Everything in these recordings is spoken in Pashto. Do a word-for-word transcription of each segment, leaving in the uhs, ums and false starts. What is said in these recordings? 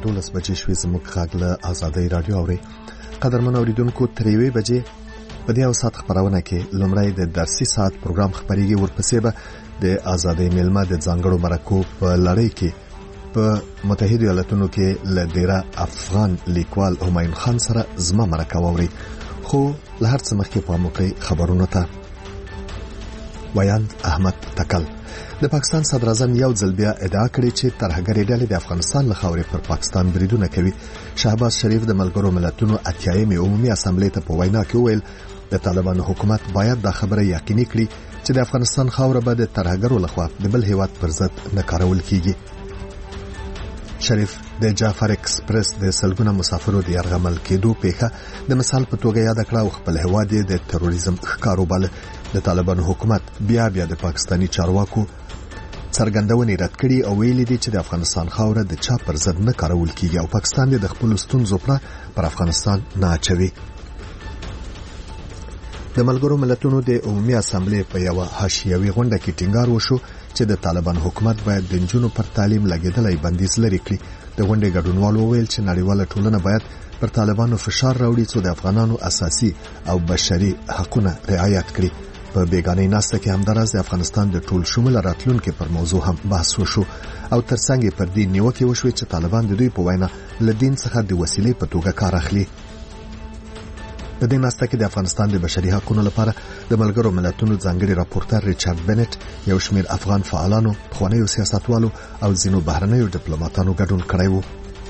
دولس بجې شوې زموږ غږ له آزادۍ رادیو اوري. قدرمن اوریدونکو تر یوې بجې په دې اوسات خبرونه کې لومړی د درسي ساعت پروګرام خبريږي، ورپسې به د آزادۍ میلمه د ځانګړو مرکو په لړۍ کې په متحده ایالاتونو کې له ډیره افغان لیکوال همایون خان سره زما مرکه ووري. خو له هر څه مخکې په موقع خبرونه ته ویاند احمد تکل د پاکستان صدر اعظم یو ځل بیا ادعا کړې چې ترهګرې ډلې د افغانستان له خاورې پر پاکستان بریدونه کوي. شهباز شریف د ملګرو ملتونو اتیایمې عمومي اسامبلې ته په وینا کې وویل د طالبانو حکومت باید دا خبره یقیني کړي چې د افغانستان خاوره به د ترهګرو لخوا د بل هیواد پر ضد نه کارول کیږي. شریف د جعفر ایکسپریس د سلګونه مسافرو د یرغمل کېدو پیښه د مثال په توګه یاد کړه او خپل هیواد د تروریزم ښکارو بل. د طالبانو حکومت بیا بیا د پاکستانی چارواکو څرګندونې رد کړي او ویلي دي چې د افغانستان خاوره د چا پر ضد نه کارول کیږي او پاکستان د خپل ستونزو پر افغانستان نه اچوي. د ملګرو ملتونو د عمومي اسامبلې په یو حاشیوي غونډه کې ټینګار وشو چې د طالبان حکومت باید د جنونو پر تعلیم لګیدلای بندیز لري کړي. د غونډې ګډونوالو وویل چې نړیواله ټولنه باید پر طالبانو فشار راوړي څو د افغانانو اساسي او بشري حقوقونه رعایت کړي. په بیگانې ناسته کې همدارس د افغانستان د ټول شمول راتلونکو پر موضوع هم بحث وشو او ترڅنګ پر دې نیوکه وشو چې طالبان د دوی په وینا له دین څخه د وسیلې په توګه کار اخلي. په دې ناسته کې د افغانستان د بشري حقوقو لپاره د ملګرو ملتونو ځانګړي راپورټر ریچارډ بنټ، یو شمېر افغان فعالانو، خوانیو سیاستوالو او ځینو بهرنیو ډیپلوماټانو ګډون کړی و.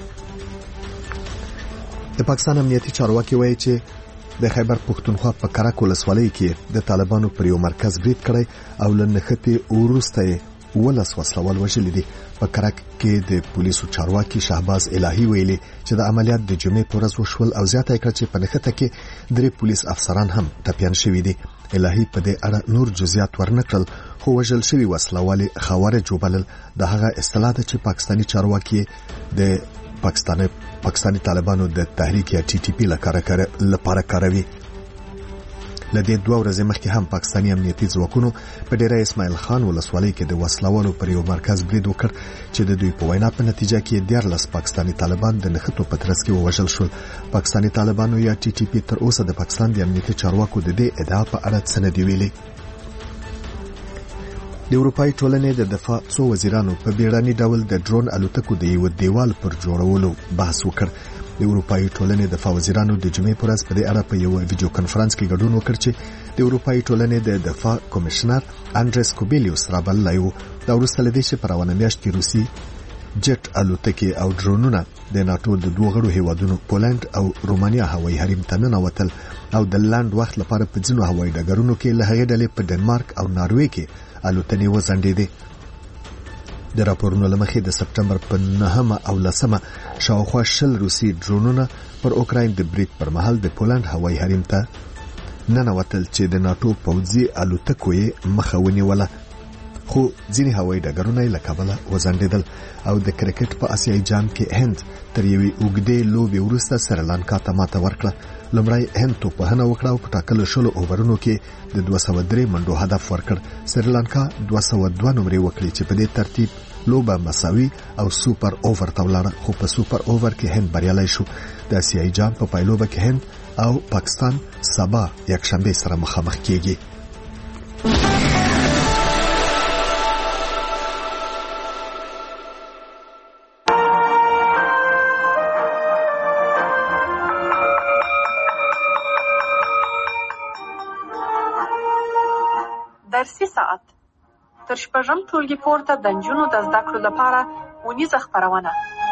د پاکستان امنیتي چارواکي وایي چې د خیبر پښتونخوا په کرک ولسوالۍ کې د طالبانو پر یو مرکز برید کړی او له نښتې وروسته ولس وسلوال وژلي دي. په کرک کې د پولیسو چارواکي شهباز الهي ویلي چې د عملیات د جمعې په ورځ وشول او زیاته کړه چې په نښته کې درې پولیس افسران هم ټپیان شوي دي. الهي په دې اړه نور جزئیات ورنکړل، خو وژل شوي وسلوال خوارج وبلل. د هغه اصطلاح ده چې پاکستانی چارواکي د پاکستاني پاکستانی طالبانو د تحریک یا ټي ټي پی لپاره کاروي. لدې دوه ورځې مخکې هم پاکستانی امنیتي ځواکونو په ډیره اسماعیل خان ولسوالۍ کې د وسلوالو پر یو مرکز برید وکړ چې د دوی په وینا په نتیجه کې دیارلس پاکستانی طالبان د نښتو په ترڅ کې ووژل شول. پاکستانی طالبانو یا ټي ټي پی تر اوسه د پاکستان د امنیتي چارواکو د دې ادعا په اړه څه نه دی ویلي. د اروپای ټولنې د دفاع څو وزیرانو په بیړني ډول د ډرون الوتکو د یو دیوال پر جوړولو بحث وکړ. د اروپای ټولنې دفاع وزیرانو د جمعې پر ورځ په دې اړه په یو ویډیو کانفرنس کې ګډون وکړ چې د اروپای ټولنې د دفاع کمشنر انډریس کوبیلیوس رابلای و. دا وروسته لدې چې په روانه میاشت کې روسي جټ الوتکې او ډرونونه د ناتو د دوه غړو هیوادونو پولند او رومانیا هوایي حریم ته ننوتل او د لاند وخت لپاره په ځینو هوایي ډګرونو کې له هغې ډلې په ډنمارک او ناروې کې الوتنې وځنډېدې. د راپورونو لمخې د سپټمبر په نهمه او لسمه شاوخوا شل روسي ډرونونه پر اوکراین د برید پر مهال د پولند هوایي حریم ته ننوتل چې د ناتو پوځي الوتکو یې مخه ونیوله، خو ځینې هوایي ډګرونه یې له کبله وځنډېدل. او د کرکټ په آسیایي جام کې هند تر یوې اوږدې لوبې وروسته سریلانکا ته ماته ورکړه. لومړی هند توپوهنه وکړه او په ټاکلو شلو اوورونو کې د دوه سوه درې منډو هدف ورکړ. سریلانکا دوه سوه دوه نمرې وکړې چې په دې ترتیب لوبه مساوي او سوپر اوور ته ولاړه، خو په سوپر اوور کې هند بریالی شو. د آسیایي جام په پایلوبه کې هند او پاکستان سبا یکشنبه سره مخامخ کیږي. درسي ساعت تر شپږم ټولګي پورته د نجونو د زده کړو لپاره ونیزه خپرونه.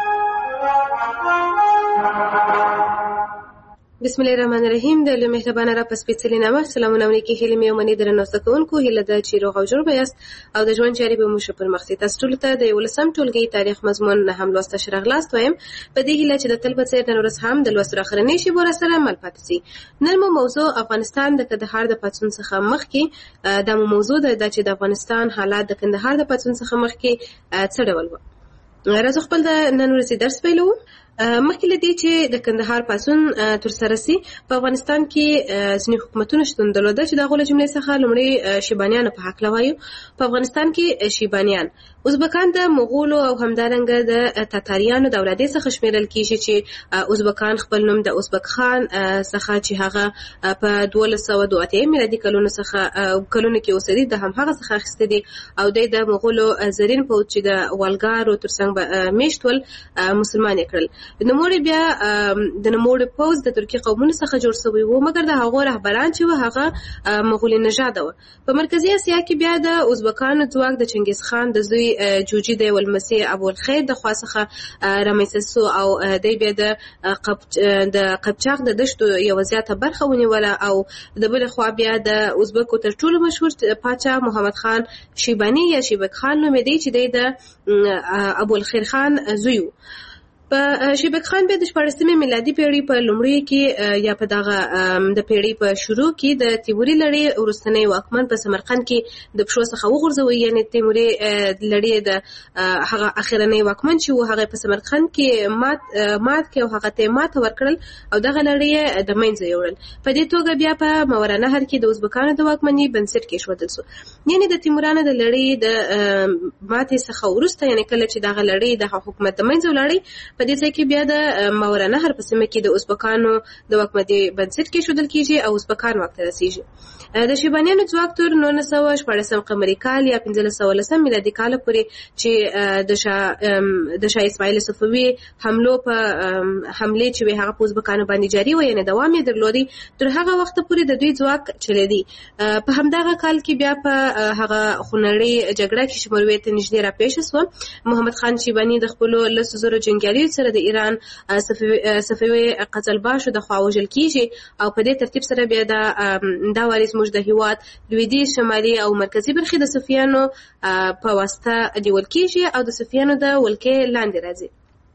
بسم الله الرحمن الرحیم. د لوی مهربانه را په سپېڅلي نامه سلامونه ولیکي. هیله مې ومني درنو زده کوونکو، هیله ده چې روغ او جوړ به یاست او د ژوند چارې به مو ښه پرمخ ځي. تاسو ټولو ته د یولسم ټولګي تاریخ مضمون نهم لوسته ښه راغلاست وایم په دې هیله چې د تل په څېر نن ورځ هم د لوستلو اخرنۍ شېبو راسره مل پاتې سي. نن مو موضوع افغانستان د کندهار د پاڅون څخه مخکې دا مو موضوع ده چې د افغانستان حالات د کندهار د پاڅون څخه مخکې څه ډول و. راځو خپل د نن ورځې درس پیلوو. مخکې له دې چې د کندهار پاڅون ترسره سي په افغانستان کې ځینې حکومتونه شتون درلوده چې د هغو له جملې څخه لومړی شیبانیانو په هکله وایو. په افغانستان کې شیبانیان ازبکان د مغولو او همدارنګه د تاتاریانو د اولادې څخه شمیرل کیږي چې ازبکان خپل نوم د ازبک خان څخه چې هغه په دولس سوه دوه اتیا میلادي کلونو څخه کلونو کې اوسېدی د همهغه څخه اخیستی دی او دی د مغولو زرین پوځ چې د والګارو ترڅنګ میشت ول مسلمان یې کړل. نوموړی بیا د نوموړي پوځ د ترکي قومونو څخه جوړ شوی و مګر د هغو رهبران چې و هغه مغولي نژاده و. په مرکزي اسیا کې بیا د ازبکانو ځواک د چنګیز خان د زوی جوجي دی ولمسي ابوالخیر د خوا څخه رامنځته سو او دی بیا د د قبچاق د دشتو یوه زیاته برخه ونیوله او د بلې خوا بیا د ازبکو تر ټولو مشهور پاچا محمد خان شیباني یا شیبک خان نومېدی چې دی د ابوالخیر خان زوی و. په شیبک خان بیا د شپاړسمې میلادي پیړۍ په لومړیو کې یا په دغه د پیړۍ په شروع کې د تیموري لړۍ وروستنی واکمن په سمرقند کې د پښو څخه وغورځوي، یعنې تیموري لړۍ د هغه اخرنی واکمن چې و هغه په سمرقند کې مات مات کې او هغه ته ماته ورکړل او دغه لړۍ د منځه یوړل. په دې توګه بیا په ماوراء نهر کې د ازبکانو د واکمنۍ بنسټ کېښودل سو. یعنې د تیمورانو د لړۍ د ماتې څخه وروسته یعنې کله چې دغه لړۍ د حکومت د منځه ولاړی په دې ځای کې بیا د ماوراء نهر په سیمه کې د ازبکانو د واکمنۍ بنسټ کېښودل کېږي او ازبکان واک ته رسېږي. د شیبانیانو ځواک تر نولس سوه شپاړسم قمري کال یا پنځلس سوه لسم میلادي کاله پورې چې د شاه د شاه اسماعیل صفوي حملو په حملې چې وې هغه په ازبکانو باندې جاري و، یعنې دوام یې درلودی. تر هغه وخته پورې د دوی ځواک چلېدی. په همدغه کال کې بیا په هغه خونړۍ جګړه کې چې مروې ته نږدې راپېښه سوه، محمد خان شیباني د خپلو لسو زرو جنګیالیو سره د ایران صفوي قزلباشو د خوا وژل کېږي او په دې ترتیب سره بیا دا وارث زموږ د هېواد لویدیځ، شمالي او مرکزي برخې د صفویانو په واسطه نیول کېږي او د صفویانو د ولکې لاندې راځي.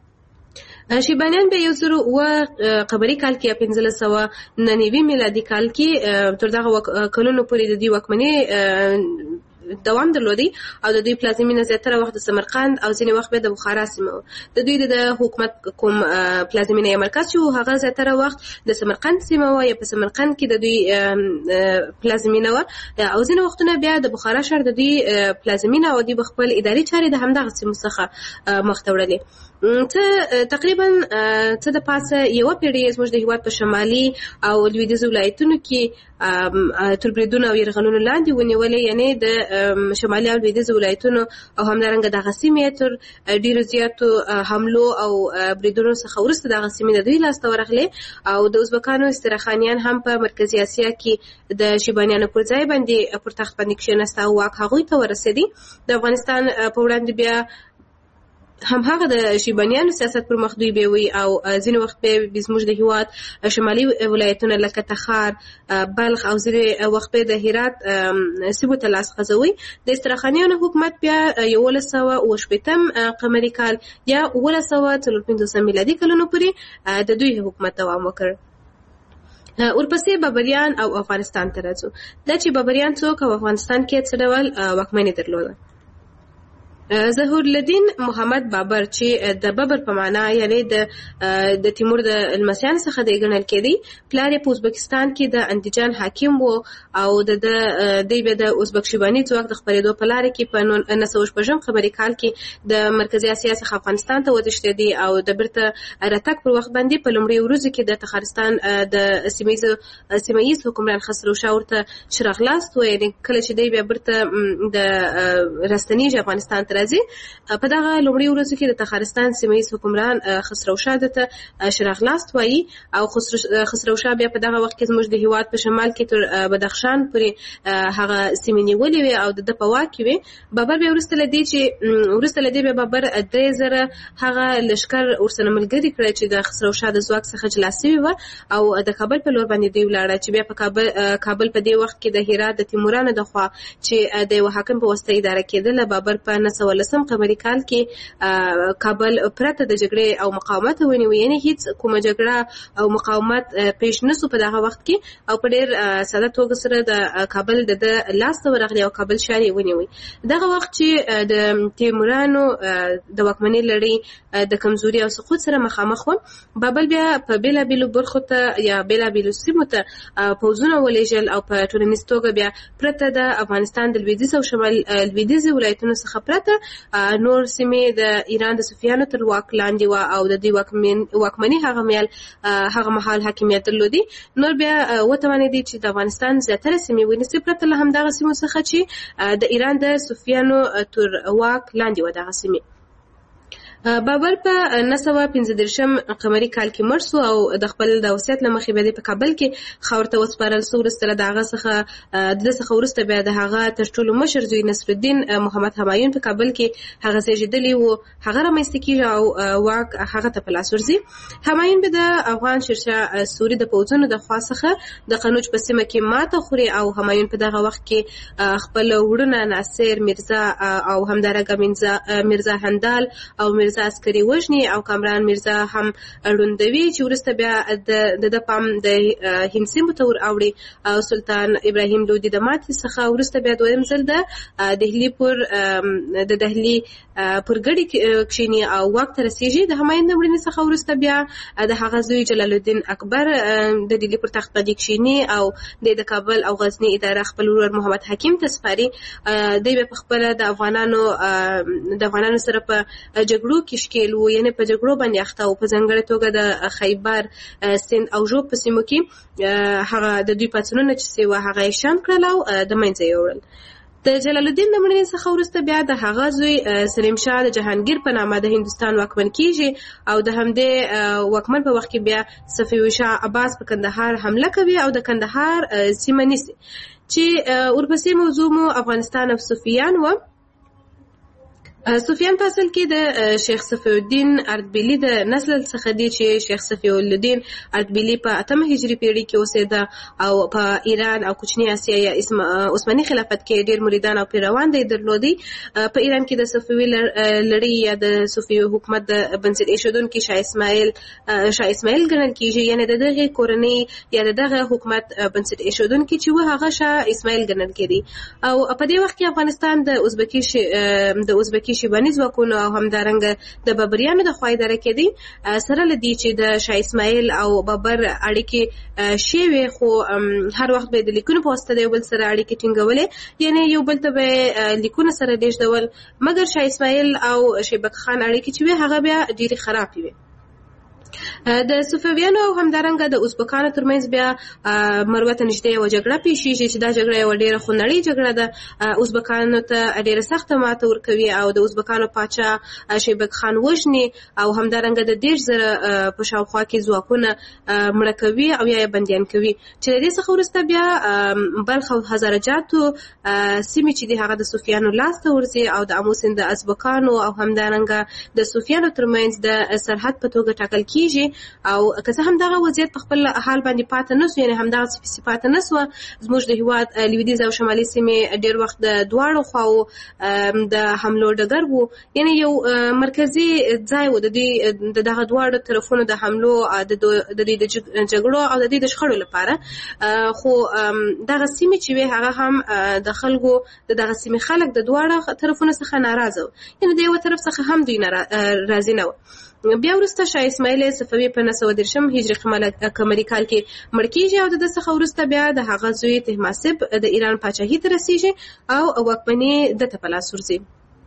شیبانیان بیا یو زر اووه قمري کال کې یا پنځلس سوه نهه نوي میلادي کال کې تر دغه کلونو پورې د دوی واکمنۍ دوام درلودی او د دوی پلازمینه زیاتره وخت د سمرقند او ځینې وخت بیا د بخارا سیمه و. د دوی د حکومت کوم پلازمینه یا مرکز چې و هغه زیاتره وخت د سمرقند سیمه و یا په سمرقند کې د دوی پلازمینه و او ځینې وختونه بیا د بخارا ښار د دوی پلازمینه او دوی به خپل اداري چارې د همدغه سیمو څخه مخ ته وړلې. ته تقریبا څه د پاسه یوه پیړۍ زموږ د هېواد په شمالي او لویدیځو ولایتونو کې تر بریدونو او یرغلونو لاندې ونیولې، یعنې د شمالي او لویدیځو ولایتونو او همدارنګه دغه سیمې تر ډېرو زیاتو حملو او بریدونو څخه وروسته دغه سیمې د دوی لاسته ورغلې او د ازبکانو استراخانیان هم په مرکزي اسیا کې د شیبانیانو پر ځای باندې پر تخت باندې کښېناسته او واک هغوی ته ورسېدی. د افغانستان په وړاندې بیا هم هغه د شیبانیانو سیاست پر مخ دوی بیوي او ځینې وخت به زموږ د هېواد شمالي ولایتونه لکه تخار، بلخ او ځینې وخت به د هرات سیمو ته لاس غځوي. د استراخانیانو حکومت بیا یولس سوه اوه شپېتم قمري کال یا اوولس سوه څلور پنځوسم میلادي کلونو پورې د دوی حکومت دوام وکړ. ورپسې بابریان او افغانستان ته راځو. دا چې بابریان څوک او افغانستان کې څه ډول واکمني درلوده. ظهور الدین محمد بابر چې د بابر په معنا یعنی د د تیمور د لمسیانو څخه دی ګڼل کېدی، پلار یې په ازبکستان کې د اندیجان حاکم و او د دوی به د ازبک شیباني ځواک د خپرېدو په لاره کې په نهه سوه شپږم قمري کال کې د مرکزي اسیا څخه افغانستان ته وتښتېدی او د بیرته راتګ پر وخت باندې په لومړي ورځو کې د تخارستان د سیمه ییز حکمران خسرو شاه ورته چراغ لاست و، یعنې کله چې دی بیا بیرته د راستنیږي افغانستان ته راځي. په دغه لومړي ورځو کې د تخارستان سیمه ییز حکمران خسرو شاه ته چراغ لاست وایي او خسرو شاه بیا په دغه وخت کې زموږ د هېواد په شمال کې تر بدخشان پورې هغه سیمې نیولې وې او د ده په واک کې وې. بابر بیا وروسته له دې چې وروسته له دې بیا بابر درې زره هغه لښکر ورسره ملګري کړی چې د خسرو شاه د ځواک څخه جلا سوي وه او د کابل په لور باندې دوی ولاړه چې بیا په کابل کابل په دې وخت کې د هرات د تیمورانو د خوا چې د یوه حاکم په واسطه اداره کېدله. بابر په نهه سوه څوارلسم قمري کال کې کابل پرته د جګړې او مقاومت ونیو، یعنې هیڅ کومه جګړه او مقاومت پیش نسو په دغه وخت کې، او په ډېر ساده توګه سره د کابل د لاس ته ورغلی او کابل ښار یې ونیوی. دغه وخت چې د تیمورانو د واکمنۍ لړۍ د کمزوري او سقوط سره مخامخ و، بابل بیا په بېلابېلو برخو ته یا بېلابېلو سیمو ته پوځونه ولېږل او په ټولنیز توګه بیا پرته د افغانستان د لویدیځ او شمال لویدیځې ولایتونو څخه پرته نور سیمې د ایران د صفویانو تر واک لاندې وه او د دوی واکمني هغه مهال هغه مهال حاکمیت درلودي. نور بیا وتوانېدي چې د افغانستان زیاتره سیمې ونیسي پرته له همدغه سیمو څخه چې د ایران د صفویانو تر واک لاندې وه دغه سیمې. بابر په نهه سوه پنځه دېرشم قمري کال کې مړ سو او د خپل د وصیت له مخې بیا د په کابل کې خاور ته وسپارل سو. وروسته له د هغه څخه د ده څخه وروسته بیا د هغه تر ټولو مشر زوی نصرالدین محمد همایون په کابل کې هغه زېږېدلی و، هغه رامنځته کېږي او واک هغه ته په لاس ورځي. همایون به د افغان شیرشاه سوري د پوځونو د خوا څخه د قنوج په سیمه کې ماته خوري او همایون په دغه وخت کې خپل وروڼه ناصر میرزا او همدارنګه میرزا هندال او میرزا عسکري وژني او کامران میرزا هم ړوندوي، چې وروسته بیا د د پام د هند سیمو ته ور اوړي او سلطان ابراهیم لودي د ماتې څخه وروسته بیا دویم ځل د دهلي پر د دهلي پر ګډې کښیني او واک ته رسېږي. د همایون د مړینې څخه وروسته بیا د هغه زوی جلال الدین اکبر د دهلي پر تخت باندې کښیني او د د کابل او غزني اداره خپل ورور محمد حکیم ته سپاري. دی بیا په خپله د افغانانو د افغانانو سره په جګړو کې ښکېل و، یعنې په جګړو باندې اخته و، په ځانګړې توګه د خیبر سند او ژوب په سیمو کې هغه د دوی پاڅونونه چې وه هغه یې شنډ کړل او د منځه یې وړل. د جلال الدین د مړینې څخه وروسته بیا د هغه زوی سلیم شاه د جهانګیر په نامه د هندوستان واکمن کیږي او د همدې واکمن په وخت کې بیا صفوي شاه عباس په کندهار حمله کوي او د کندهار سیمه نیسي، چې ورپسې موضوع مو افغانستان او صفویان و. صفویان په اصل کې د شیخ صفی الدین اردبیلي د نسل څخه دي، چې شیخ صفی الدین اردبیلي په اتمه هجري پیړۍ کې اوسېده او په ایران او کوچني اسیا یا عثماني خلافت کې ډېر مریدان او پیروان دی درلودي. په ایران کې د صفوي لړۍ یا د صفوي حکومت د بنسټ ایښودونکي شاه اسماعیل شاه اسماعیل ګڼل کېږي، یعنې د دغې کورنۍ یا د دغه حکومت بنسټ ایښودونکي چې و هغه شاه اسماعیل ګڼل کېدی. او په دې وخت کې افغانستان د ازبکي د ازبکي شیباني ځواکونو او همدارنګه د بابریانو د خوا اداره کېدی. سره له دې چې د شاه اسماعیل او بابر اړیکې شوې، خو هر وخت به د لیکونو په واسطه د یو بل سره اړیکې ټینګولې، یعنې یو بل ته به لیکونه سره لیږدول، مګر شاه اسماعیل او شیبک خان اړیکې چې وې هغه بیا ډېرې خرابې وې. د صفویانو او همدارنګه د ازبکانو ترمنځ بیا مروته نږدې یوه جګړه پیښیږي، چې دا جګړه یوه ډېره خونړۍ جګړه ده. ازبکانو ته ډېره سخته ماته ورکوي او د ازبکانو پاچا شیبک خان وژني او همدارنګه د دېرش زره په شاوخوا کې ځواکونه مړه کوي او یا یې بندیان کوي. چې د دې څخه وروسته بیا بلخ او هزاره جاتو سیمې چې دي هغه د صفویانو لاس ته ورځي او د امو سیند د ازبکانو او همدارنګه د صفویانو ترمنځ د سرحد په توګه ټاکل کېږي. او که څه هم دغه وضعیت په خپل حال باندې پاتې نه سو، یعنې همدغه سپیسي پاتې نه سوه. زموږ د هېواد لویدیځ او شمالي سیمې ډېر وخت د دواړو خواو د حملو ډګر و، یعنې یو مرکزي ځای و د دوی د دغه دواړو طرفونو د حملو د دوی د جګړو او د دوی د شخړو لپاره. خو دغه سیمې چې وې هغه هم د خلکو د دغه سیمې خلک د دواړو طرفونو څخه ناراضه و، یعنې د یوه طرف څخه هم دوی راضي نه و. بیا وروسته شاه اسماعیل صفوي په نهه سوه دېرشم هجري قمري کال کې مړ کېږي او د ده څخه وروسته بیا د هغه زوی طهماسب د ایران پاچاهي ته رسېږي او واکمني ده ته په لاس ورځي.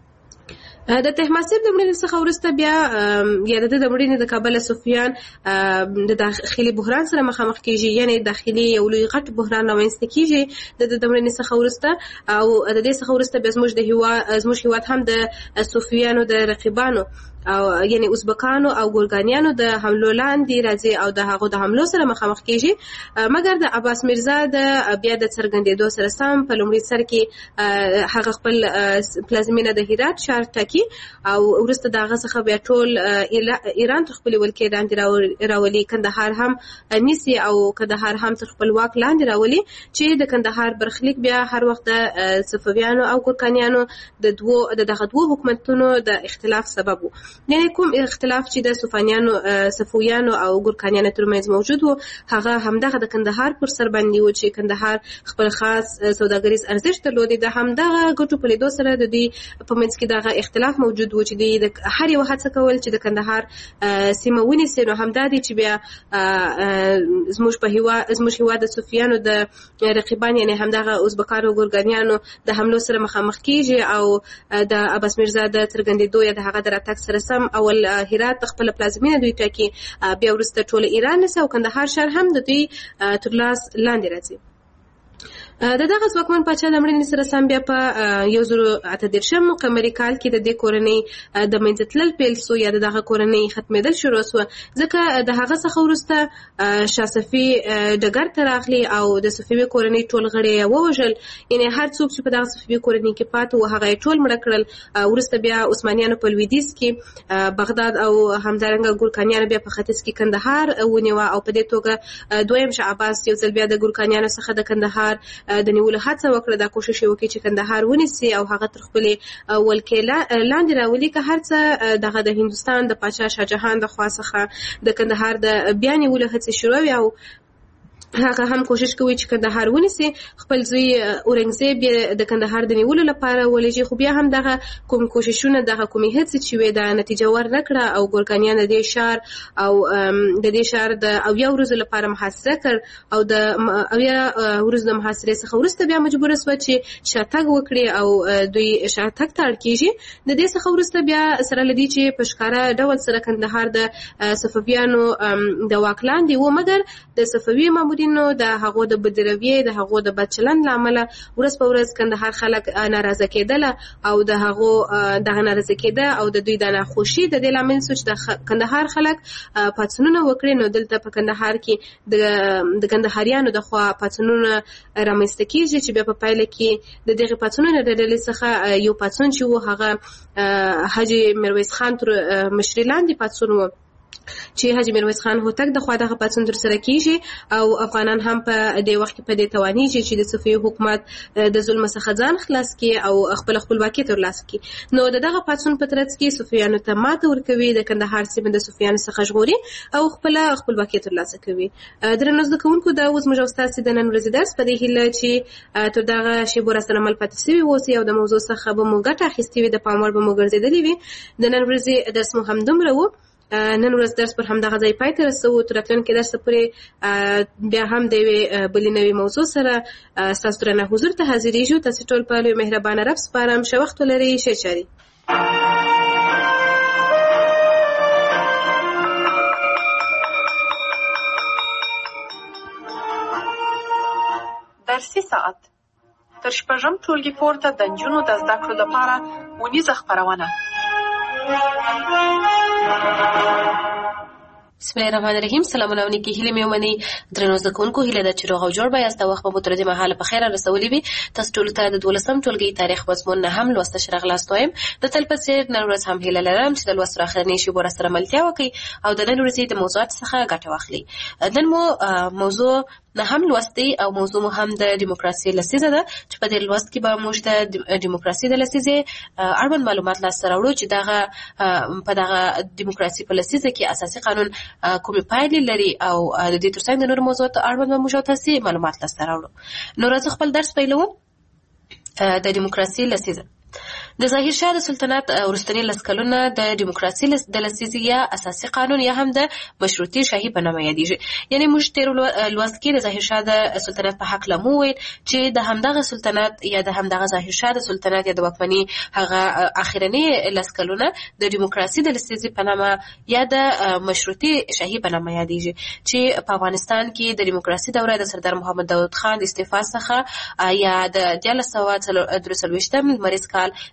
د طهماسب د مړینې څخه وروسته بیا یا د ده د مړینې د کابله صفویان د داخلي بحران سره مخامخ کېږي، یعنې داخلي یو لوی غټ بحران رامنځته کېږي د ده د مړینې څخه وروسته. او د دې څخه وروسته بیا زموږ د هېواد زموږ هېواد هم د صفویانو د رقیبانو او یعنی ازبکانو او ګورګانیانو د حملو لاندې راځي او د هغو د حملو سره مخامخ کیږي. مګر د عباس میرزا د بیا د څرګندېدو سره سم په لومړي سر کې هغه خپل پلازمینه د هرات ښار ټاکي او وروسته د هغه څخه بیا ټول ایران تر خپلې ولکې لاندې راولي، کندهار هم نیسي او کندهار هم تر خپل واک لاندې راولي، چې د کندهار برخلیک بیا هر وخت د صفویانو او ګورکانیانو د دوو د دغه دوو حکومتونو د اختلاف سبب و. یعنی کوم اختلاف چې د صفویانو صفویانو او ګورکانیانو ترمنځ موجود و هغه همدغه د کندهار پر سر باندې و چې کندهار خپل خاص سوداګریز ارزښت درلود. د همدغه ګټو په لیدو سره د دې په منځ کې دغه اختلاف موجود و چې د هر یو هڅه کول چې د کندهار سیمه ونیسي. نو همدا دی چې بیا زموږ په هیواد زموږ هیواد د صفویانو د رقیبان یعنی همدغه ازبکانو او ګورګانیانو د حملو سره مخامخ کیږي او د عباس میرزا د څرګندېدو یا د هغه د راتګ سره سم اول هرات خپل پلازمینه دوی ټاکي، بیا وروسته ټول ایران نیسي او کندهار ښار هم د دوی تر لاس لاندې راځي. د دغه ځواکمن پاچا د مړینې سره سم بیا په یو زر اته دېرشم قمري کال کې د دې کورنۍ د منځه تلل پیل سو یا د دغه کورنۍ ختمېدل شروع سوه، ځکه د هغه څخه وروسته شاه صفي ډګر ته راغلی او د صفوي کورنۍ ټول غړي یې ووژل. یعنې هر څوک چې په دغه صفوي کورنۍ کې پاتې وو هغه یې ټول مړه کړل. وروسته بیا عثمانیانو په لویدیځ کې بغداد او همدارنګه ګورکانیانو بیا په ختیځ کې کندهار ونیوه او په دې توګه دویم شاه عباس یو ځل بیا د ګورکانیانو څخه د کندهار د نیولو هڅه وکړه، دا کوشش یې وکړي چې کندهار ونیسي او هغه تر خپلې ولکې لاندې راولي. که هر څه دغه د هندوستان د پاچا شاهجهان د خوا څخه د کندهار د بیا نیولو هڅې شروع وي او هغه هم کوشش کوي چې کندهار ونیسي. خپل زوی اورنګزیب د کندهار د نیولو لپاره ولېږي، خو بیا هم دغه کوم کوششونه دغه کومې هڅې چې وې دا نتیجه ور نه کړه او ګورکانیان د دې ښار او د دې ښار د اویا ورځو لپاره محاصره کړ او د اویا ورځو د محاصرې څخه وروسته بیا مجبوره سوه چې شاتګ وکړي او دوی شاتګ ته اړ کېږي. د دې څخه وروسته بیا سره له دې چې په ښکاره ډول سره کندهار د صفویانو د واک لاندې و، مګر د صفوي مامورینو د هغو د بدرویې د هغو د بد چلند له امله ورځ په ورځ کندهار خلک ناراضه کېدله او د هغو دغه ناراضه کېده او د دوی د ناخوښي د دې لامل شو چې د کندهار خلک پاڅونونه وکړي. نو دلته په کندهار کې د کندهاریانو د خوا پاڅونونه رامنځته کېږي چې بیا په پایله کې د دغې پاڅونونو د ډلې څخه یو پاڅون چې و هغه حاجي میرویس خان تر مشرۍ لاندې پاڅون و چې حاجي میرویس خان هوتک د خوا دغه پاڅون ترسره کېږي او افغانان هم په دې وخت کې په دې توانېږي چې د صفوي حکومت د ظلم څخه ځان خلاص کړي او خپل خپلواکي ترلاسه کړي. نو د دغه پاڅون په ترڅ کې صفویانو ته ماته ورکوي، د کندهار سیمه د صفویانو څخه ژغوري او خپل خپلواکي ترلاسه کوي. درنو زده کوونکو، دا اوس موږ ستاسو د نن ورځې درس په دې هیله چې تر دغه شیبو راسره مل پاتې سوي اوسئ او د موضوع څخه به مو ګټه اخیستې وي، د پام وړ به مو ګرځېدلې وي. د نن ورځې درس مو همدومره و. نن ورځ درس پر همدغه ځای پای ته رسوو. تر راتلونکي درس پورې بیا هم د یوې بلې نوې موضوع سره ستاسو درنه حضور ته حاضرېږو. تاسې ټول په لوی مهربانه رب سپارم. ښه وخت ولرئ. ښه چارې. درسي ساعت تر شپږم ټولګي پورته د نجونو د زده کړو لپاره ونیزه خپرونه. بسم الله الرحمن الرحیم. سلام علیکم. هیله مې ومني درنو زده کوونکو، هیله ده چې روغ او جوړ به یاست. وخت به مو تر دې مهاله په خیر رسولي وي. تاسو ټول ته د دولسم ټولګي تاریخ مضمون نه هم لوسته شرغلاست وایم. د تل په څیر نن ورځ هم هیله لرم چې د لوست اخرنۍ شیبو سره ملتیا وکړي او د نن ورځې د موضوعات څخه ګټه واخلي. نن مو موضوع نه هم لوستي او موضوع مو هم د دیموکراسي لسیزه ده چې په دې لوست کې به موږ د دیموکراسي د لسیزې اړوند معلومات لاسته راوړو چې دغه په دغه دیموکراسي په لسیزه کې اساسي قانون کومې پایلې لري او د دې ترڅنګ د نورو موضوعاتو اړوند به موږ تاسو معلومات لاسته راوړو. نو راځو خپل درس پیلوو. د دیموکراسي لسیزه د ظاهر شاه د سلطنت وروستنی لس کلونه د دیموکراسي د لسیزې یا اساسي قانون یا هم د مشروطي شاهي په نامه یادېږي. یعنې موږ تېر لوست کې د ظاهر شاه د سلطنت په هکله مو وویل چې د همدغه سلطنت یا د همدغه ظاهر شاه د سلطنت یا د واکمنۍ هغه اخرني لس کلونه د دیموکراسي د لسیزې په نامه یا د مشروطي شاهي په نامه یادېږي چې په افغانستان کې د دیموکراسي دوره د سردار محمد داود خان د استعفا څخه یا د دیارلس سوه درې څلوېښتم لمریز کال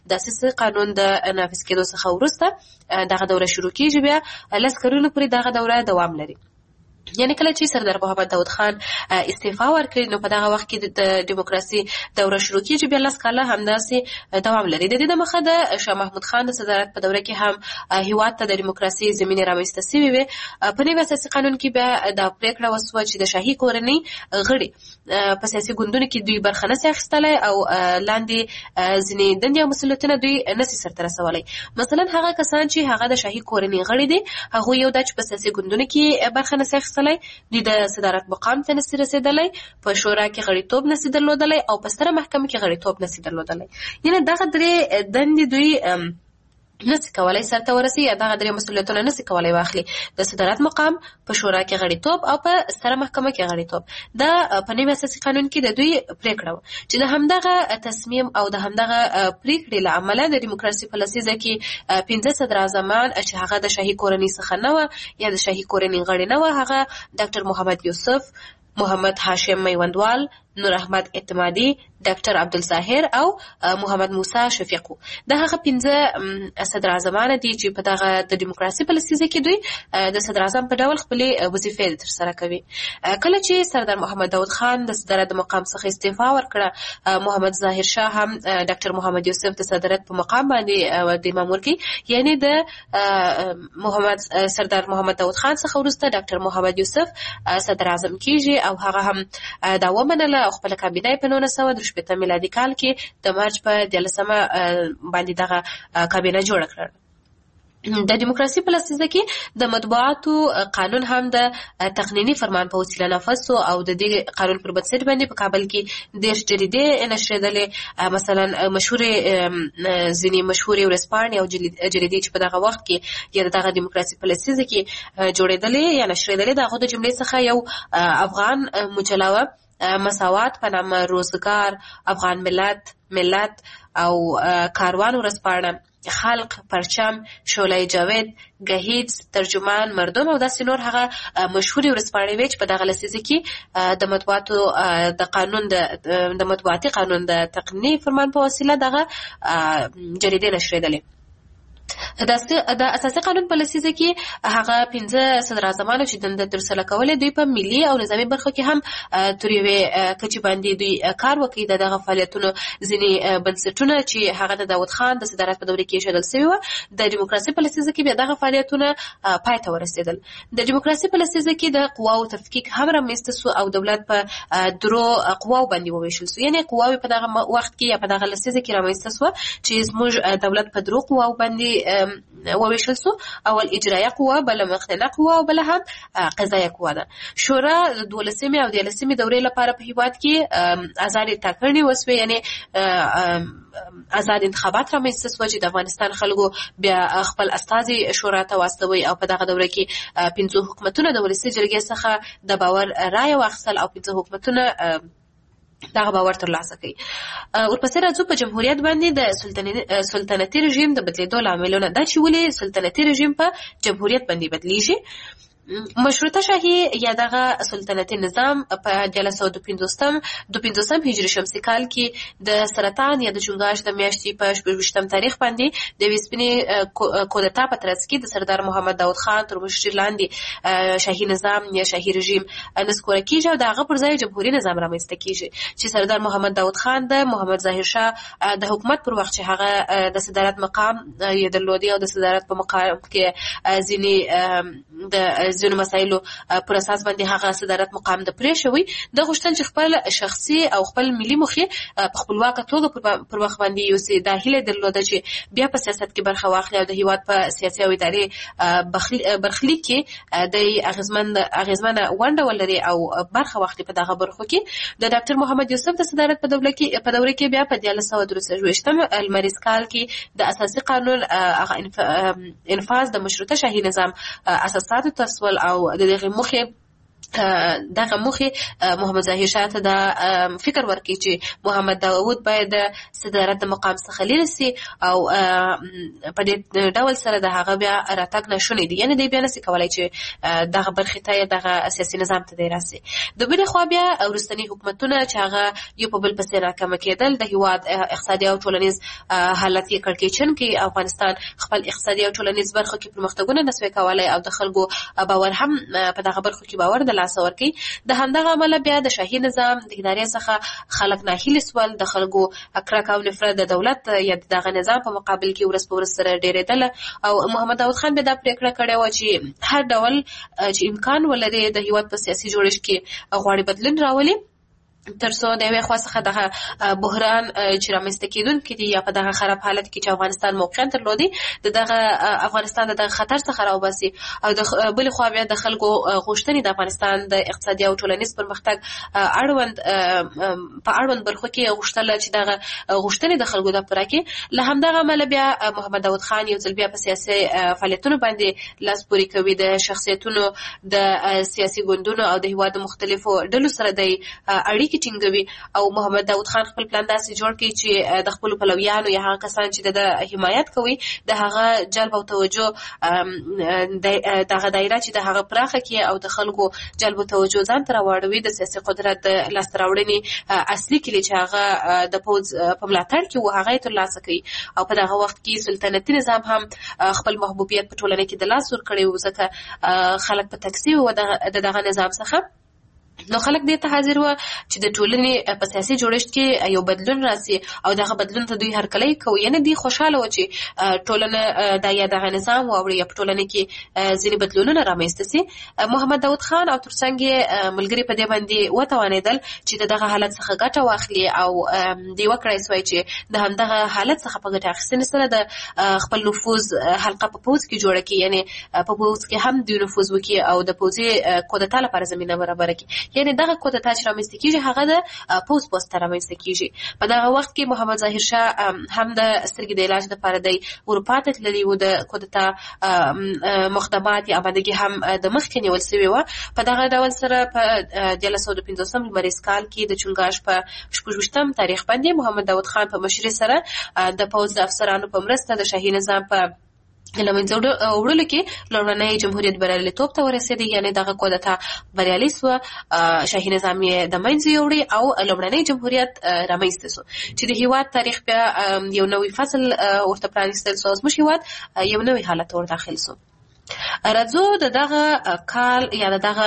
د اساسي قانون د نافذ کېدو څخه وروسته دغه دوره شروع کیږي، بیا لس کلونو پورې دغه دوره دوام لري. یعنی کله چې سردار محمد داود خان استعفا ورکړي نو په دغه وخت کې د دیموکراسي دوره شروع کیږي، بیا لس کاله همداسې دوام لري. د دې د مخه د شاه محمود خان د صدارت په دوره کې هم هیواد ته د دیموکراسي زمینې رامنځته سوې وې. په نوي اساسي قانون کې بیا دا پریکړه وسوه چې د شاهي کورنۍ غړي په سیاسي ګوندونو کې دوی برخه نشي اخیستلی او لاندې ځینې دندې او مسؤلیتونه دوی نشي سرته رسولی. مثلا هغه کسان چې هغه د شاهي کورنۍ غړي دي، هغوی یو دا چې په سیاسي ګوندونو کې برخه نشي اخیستلی، دوی د صدارت مقام ته نشي رسېدلی، په شورا کې غړیتوب نشي درلودلی او په ستره محکمه کې غړیتوب نشي درلودلی. یعنې دغه درې دندې دوی نسی کولای سرته ورسي، یا دغه درې مسؤلیتونه نسی کولای واخلي: د صدارت مقام، په شورا کې غړیتوب او په ستره محکمه کې غړیتوب. دا په نوي اساسي قانون کې د دوی پریکړه وه چې د همدغه تصمیم او د همدغه پریکړې له امله د دیموکراسي په لسیزه کې پنځه صدراعظمان چې هغه د شاهي کورنۍ څخه نه وه یا د شاهي کورنۍ غړي نه وه، هغه ډاکټر محمد یوسف، محمد هاشم میوندوال، نور احمد اعتمادي، ډاکټر عبدالظاهر او محمد موسی شفیق. دا هغه پنځه صدراعظمان دي چې په دغه د دیموکراسي په لسیزه کې دوی د صدراعظم په ډول خپلې وظیفې ترسره کوي. کله چې سردار محمد داود خان د صدارت د مقام څخه استعفا ورکړه، محمد ظاهر شاه هم ډاکټر محمد یوسف د صدارت په مقام باندې د مامور کوي. یعنی د محمد سردار محمد داود خان څخه وروسته ډاکټر محمد یوسف صدراعظم کیږي او هغه هم دا ومنله او خپله کابینه په نولس سوه درې شپېته میلادي کال کې د مارچ په دیارلسمه باندې دغه کابینه جوړه کړه. د دیموکراسي په لسیزه کې د مطبوعاتو قانون هم د تقنیني فرمان په وسیله نافذ شو او د دې قانون پر بنسټ باندې په کابل کې دېرش جریدې نشریدلې. مثلا مشهورې ځینې مشهورې ورځپاڼې او جریدې چې په دغه وخت کې یا دغه دیموکراسي په لسیزه کې جوړېدلې یا نشریدلې، د هغو د جملې څخه یو افغان مجله وه، مساوات په نامه، روزګار، افغان ملت، ملت او کاروان ورځپاڼه، خلق، پرچم، شعله جاوید، گهیج، ترجمان، مردم او داسې نور هغه مشهورې ورځپاڼې وې چې په دغه لسیزه کې د مطبوعاتو د قانون د مطبوعاتي قانون د تقنیني فرمان په وسیله دغه جریدې نشریدلې. د اساسي قانون په لسیزه کې هغه پنځه صدراعظمانو چې دنده ترسره کولې، دوی په ملي او نظامي برخو کې هم تر یوې کچې باندې دوی کار وکړي. د دغه فعالیتونو ځینې بنسټونه چې هغه د داود خان د صدارت په دوره کې ایښودل سوي وه، د دیموکراسي په لسیزه کې بیا دغه فعالیتونه پای ته ورسېدل. د دیموکراسي په لسیزه کې د قواو تفکیک هم رامنځته سو او دولت په درو قواو باندې وویشل سو. یعنې قواوې په دغه وخت کې یا په دغه لسیزه کې رامنځته سوه چې زموږ دولت په درو قواو باندې وویشل سو. اول اجرایه قوه، بله مخننه قوه او بله هم قضایه قوه ده. شورا د دولسمې او دیارلسمې دورې لپاره په هیواد کې ازادې ټاکنې وسوې، یعنې آزاد انتخابات رامنځته سوه چې د افغانستان خلکو بیا خپل استازي شورا ته واستوي او په دغه دوره کې پنځه حکومتونه د ولسي جرګې څخه د باور رایه واخیستل او پنځه حکومتونه دغه باور ترلاسه کوي. ورپسې راځو په جمهوریت باندې د سلطنتي رژیم د بدلیدو لاملونه. دا چې ولې سلطنتي رژیم په جمهوریت باندې بدلیږي؟ مشروطه شاهي یا دغه سلطنتي نظام په دیارلس سوه دوه پنځوسم دوه پنځوسم هجري شمسي کال کې د سرطان یا د چنګاښ د میاشتې په شپږویشتم تاریخ باندې د یوې سپینې کودتا په ترڅ کې د سردار محمد داود خان تر مشرۍ لاندې شاهي نظام یا شاهي رژیم نسکوره کېږي او د هغه پر ځای جمهوري نظام رامنځته کېږي چې سردار محمد داود خان د محمد ظاهر شاه د حکومت پر وخت چې هغه د صدارت مقام یې درلودی او د صدارت په مقام کې ځینې د ځینو مسایلو پر اساس باندې هغه صدارت مقام د پرې شوی، د غوښتل چې خپل شخصي او خپل ملي موخې په خپلواکه توګه پر وخت باندې یوسي. د هیله درلوده چې بیا په سیاست کې برخه واخلي او د هیواد په سیاسي او اداري برخلیک کې د اغیزمنه ونډه ولري او برخه واخلي په دغه برخو کې. د ډاکټر محمد یوسف د صدارت په دوره کې په دوره کې بیا په دیارلس سوه درې څلوېښتم لمریز کال کې د اساسي قانون انفاذ د مشروطه شاهي نظام اساساتو تسول او د دغه مخې دغه موخه محمد ظاهر شاه ته د فکر ورکړي چې محمد داوود باید صدارت د مقام څخه لري سي او په دې ډول سره د هغه بیا راتګ نشونی دی یعنی دی بیا نسي کولای چې دغه برخه ته دغه سیاسي نظام ته دی راسي د بل خو بیا ورستنی حکومتونه چې هغه یو په بل پسې راکمه کېدل د هیواد اقتصادي او ټولنیز حالت یې کړکېچن کې افغانستان خپل اقتصادي او ټولنیز برخه کې پرمختګونه نسوي کولای او د خلکو باور هم په دغه برخه کې باور د لاس ورکی د همدغه عمل بیا د شاهي نظام د ادارې څخه خلک ناهیل سوال د خلکو اکرک او نفرت د دولت یا دغه نظام په مقابل کې ورس په ورس سره ډېرېدل او محمد داود خان به دا پریکړه کړې و چې هر ډول چې امکان ولري د هیواد په سیاسي جوړښت کې غواړي بدلون راولي ترڅو د یوې خوا څخه دغه بحران چې رامنځته کېدونکی دی یا په دغه خراب حالت کې چې افغانستان موقعیت درلودي د دغه افغانستان د دغه خطر څخه راوباسي او د بل خوا بیا د خلکو غوښتنې د افغانستان د اقتصادي او ټولنیز پرمختګ اړوند په اړوند برخو کې غوښتل چې دغه غوښتنې د خلکو د پوره کې له همدغه عمله بیا محمد داود خان یو ځل بیا په سیاسي فعالیتونو باندې لاس پورې کوي د شخصیتونو د سیاسي ګوندونو او د هیواد مختلفو ډلو سره د اړیکې ټینګوي او محمد داود خان خپل پلان داسې جوړ کړي چې د خپل پلویانو یا هغه کسان چې د حمایت کوي د هغه جلب او توجه دغه دایره چې د هغه پراخه کې او د خلکو جلب او توجه ځان ته راوړوي د سیاسي قدرت د لاسته راوړنې اصلي کلی چې هغه د پوز په ملاتړ کې و هغه ترلاسه کوي او په دغه وخت کې سلطنتي نظام هم خپل محبوبیت په ټولنه کې د لاس ور کړی و ځکه خلک په تکسي و د دغه نظام څخه نو خلک دې ته حاضر و چې د ټولنې په سیاسي جوړښت کې یو بدلون راسي او دغه بدلون ته دوی هرکلی کوي یعنی دوی خوشاله و چې ټولنه د یا دغه نظام او یا په ټولنه کې ځینې بدلونونه رامنځته سي محمد داود خان او ترڅنګ ملګري په دې باندې وتوانېدل چې دغه حالت څخه ګټه واخلي او دوی وکړای سوی چې د همدغه حالت څخه په ګټه اخیستنې سره د خپل نفوذ حلقه په پوز کې جوړه کړي یعنی په پوز کې هم دوی نفوذ وکړي او د پوزي کودتا لپاره زمينه برابر کړي یعنی دغه کودتا چې رامنځته کیږي هغه د پوز پوسټ رامنځته کیږي په دغه وخت کې محمد ظاهر شاه هم د سترګې د علاج لپاره د اروپا ته تللی و د کودتا مقدمات یا آمادګي هم د مخکې نیول شوې وه په دغه ډول سره په دیارلس سوه پنځوسم لمریز کال کې د چنګاښ په شپږویشتم تاریخ باندې محمد داود خان په مشرۍ سره د پوز د افسرانو په مرسته د شاهي نظام په لمنځه وړلو کې لومړنی جمهوریت بریالیتوب ته ورسېدی یعنی دغه کودتا بریالي سوه شاهي نظام یې د منځه یوړی او لومړنی جمهوریت رامنځته سو چې د هیواد تاریخ بیا یو نوی فصل ورته پرانیستل سو زموږ هیواد یو نوی حالت ور داخل سو راځو د دغه کال یا دغه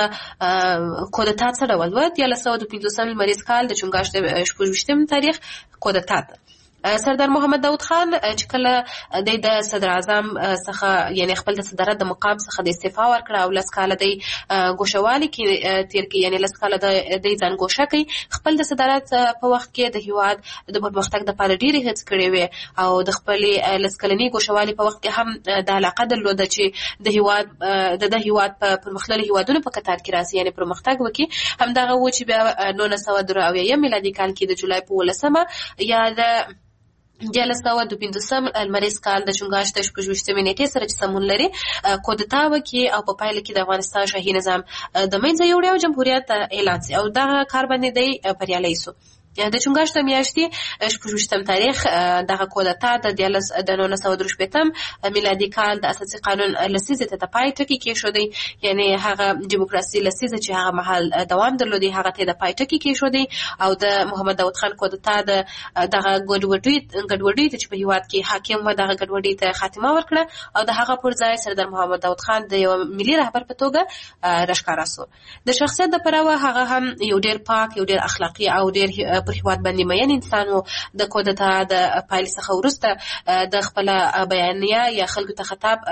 کودتا څه ډول و دیارلس سوه پنځوسم لمریز کال د چنګاښ د شپږویشتم تاریخ کودتا ده سردار محمد داود خان چې کله د صدر اعظم څخه یعنی خپل د صدارت د مقام څخه د استعفا ورکړه او لس کاله د ګوښوالي کې تیر کې یعنی لس کاله د ځان ګوښه کوي خپل د صدارت په وخت کې د هیواد د پرمختګ لپاره ډېرې هڅې کړې وې او د خپل لس کلنۍ ګوښوالي په وخت کې هم د علاقه درلوده چې د هیواد د هیواد په پرمختللي هیوادونو په قطار کې راسي یعنی پرمختګ وکړي همدغه و چې بیا نولس سوه درې اویایم میلادي کال کې د جولای په ولسمه یا د دیارلس سوه دوه پنځوسم لمریز کال د چنګاښ د شپږویشتمې نېټې سره چې سمون لري کودتا وکړي او په پایله کې د افغانستان شاهي نظام د منځه یوړی او جمهوریت اعلان شي او دغه کار باندې دی بریالی سو د چنګاښ د میاشتې شپږویشتم تاریخ دغه کودتا د دیارلس د نولس سوه درې شپېتم میلادي کال د اساسي قانون لسیزې ته د پای ټکي کېښودی یعنی هغه دیموکراسي لسیزه چې هغه مهال دوام درلودي هغه ته د پای ټکي کېښودی او د محمد داود خان کودتا د دغه ګډوډۍ ګډوډۍ چې په هیواد کې حاکم و دغه ګډوډۍ ته خاتمه ورکړه او د هغه پر ځای سردار محمد داود خان د یو ملي رهبر په توګه راښکاره سو د شخصیت د پلوه هغه هم یو ډېر پاک یو ډېر اخلاقي او ډېر پر هیواد باندې مین انسان و د کودتا د پایلې څخه وروسته د خپل بیانیه یا خلکو ته خطاب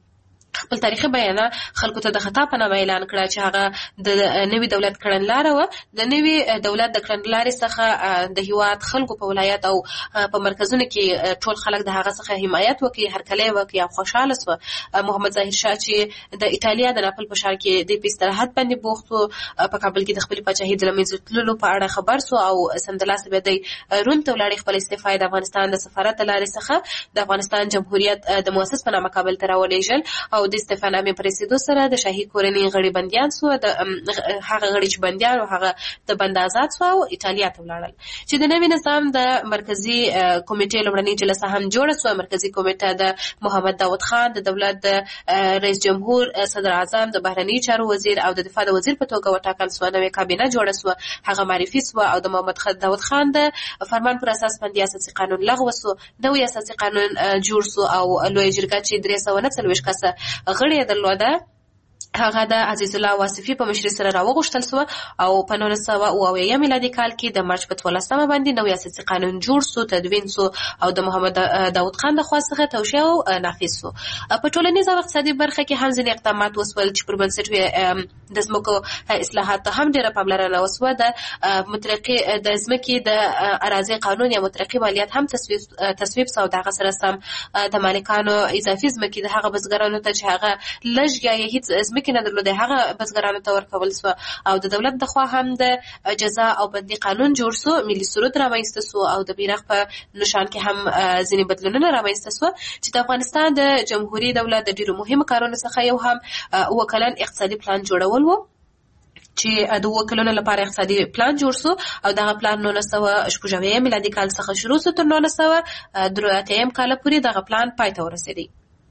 خپل تاریخي بیانه خلکو ته د خطاب په نامه اعلان کړه چې هغه د نوي دولت کړنلاره وه د نوي دولت د کړنلارې څخه د هیواد خلکو په ولایت او په مرکزونو کې ټول خلک د هغه څخه حمایت وکړي هرکلی وکړي او خوشحاله سوه محمد ظاهر شاه چې د ایټالیا د ناپل په ښار کې د په استراحت باندې بوخت و په کابل کې د خپلې پاچاهۍ د له منځه تللو په اړه خبر سو او سمدلاسه بیا دی روم ته ولاړې خپل استعفا د افغانستان د سفارت د لارې څخه د افغانستان جمهوریت د مؤسس په نامه کابل ته راولېږل او د استعفانامې په رسېدو سره د شاهي کورنۍ غړي بندیان سو، د هغه غړي چې بندیان او هغه د بند آزاد سو او ایټالیا ته ولاړل. چې د نوي نظام د مرکزی کمیټې لومړنۍ جلسه هم جوړه سو. مرکزی کمیټه د محمد داود خان د دولت د رئیس جمهور، صدر اعظم، د بهرنی چارو وزیر او د دفاع د وزیر په توګه وټاکل سو. نوې کابینه جوړه سو، هغه معرفي سو او د محمد داود خان د فرمان پر اساس باندې اساسي قانون لغوه سو. نوې اساسي قانون جوړ سو او لوی جرګه چې درې سوه نه څلوېښت کسه غړي درلوده هغه د عزیز الله واصفي په مشرۍ سره راوغوښتل سو او په نولس سوه اوه اویا میلادي کال کې د مارچ په څوارلسمه باندې نوی اساسي قانون جوړ سو، تدوین سو او د محمد داود خان د خوا څخه توشیح او نافذ سو. په ټولنیز او اقتصادي برخه کې هم ځینې اقدامات وسول چې پر بنسټ د ځمکو اصلاحات ته هم ډېره پاملرنه وسوه. د مطلقې د ځمکې د اراضي قانون یا مطلقې مالیات هم تصویب سو. دغه سره سم د مالکانو اضافي ځمکې د هغه بزګرانو ته چې هغه لږ یا هیڅ ځمکې نه درلوده هغه بزګرانو ته ورکول سو او د دولت د خوا هم د جزا او بندي قانون جوړ سو. ملي سرود رامنځته سو او د بیرغ په نشان کې هم ځینې بدلونونه رامنځته سو چې د افغانستان د جمهوریت دولت د ډیرو مهمو کارونو څخه یو هم اووه کلن اقتصادي پلان جوړول و چې د اووه کلونو لپاره اقتصادي پلان جوړ سو او دغه پلان نولس سوه شپږ اویا میلادي کال څخه شروع سو تر نولس سوه درې اتیا کال پورې دغه پلان پای ته ورسېدی.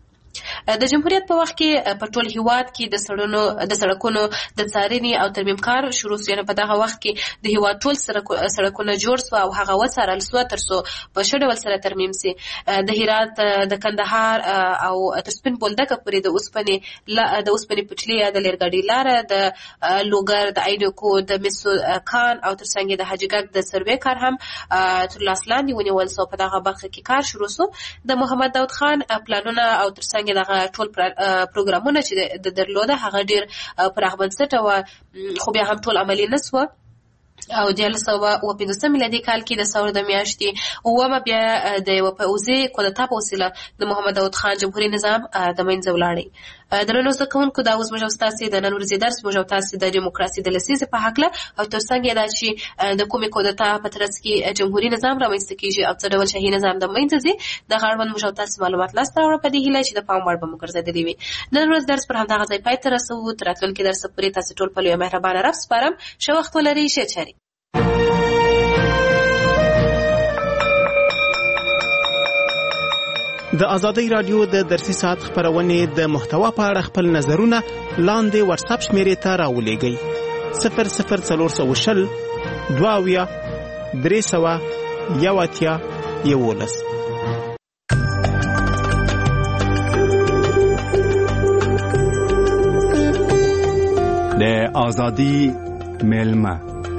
د جمهوریت په وخت کې په ټول هیواد کې د سړکونو د سړکونو د څارنې او ترمیم کار شروع شو. په دغه وخت کې د هیواد ټول سړکونه جوړ سو او هغه وڅارل سو تر څو په ښه ډول سره ترمیم سي. د هرات، د کندهار او تر سپین بولدکه پورې د اوسپنې د اوسپنې پټلۍ یا د لرګاډي لاره، د لوګر، د ایډوکو، د مسو کان او ترڅنګ د حاجي ګک د سروې کار هم تر لاس لاندې ونیول سو. په دغه برخه کې کار شروع سو. د محمد داود خان پلانونه او ترڅنګ دغه ټول پروګرامونه چې د درلوده هغه ډیر پراخ بنسټه و، خو بیا هم ټول عملي نه سوه او دیارلس سوه اوه پنځوسم میلادي کال کې د ثور د میاشتې اوومه بیا د یوه پوځي کودتا په وسیله د محمد داود خان جمهوري نظام د منځه ولاړی. درنو زده کوونکو، دا اوس موږ او ستاسې د نن ورځې درس موږ او تاسې د ډیموکراسي د لسیزې په هکله او ترڅنګ یې دا چې د کومې کودتا په ترڅ کې جمهوري نظام رامنځته کیږي او څه ډول شاهي نظام د منځه ځي دغه اړوند موږ او تاسې معلومات لاسته راوړو په دې هیله چې د پام وړ به مو ګرځېدلي وي. نن ورځ درس پر همدغه ځای پای ته رسوو. تر راتلونکي درسه پورې تاسې ټول په لویه مهربانه رب سپارم. ښه وخت ولرئ. ښه چارې. د آزادۍ رادیو د درسي ساعت خبرونې د محتوا په اړه خپل نظرونه لاندې واتس اپ شمیرې ته راولېږئ: صفر صفر څلور سوه شل دوه اویا درې سوه یو اتیا یولس. د آزادۍ مېلمه.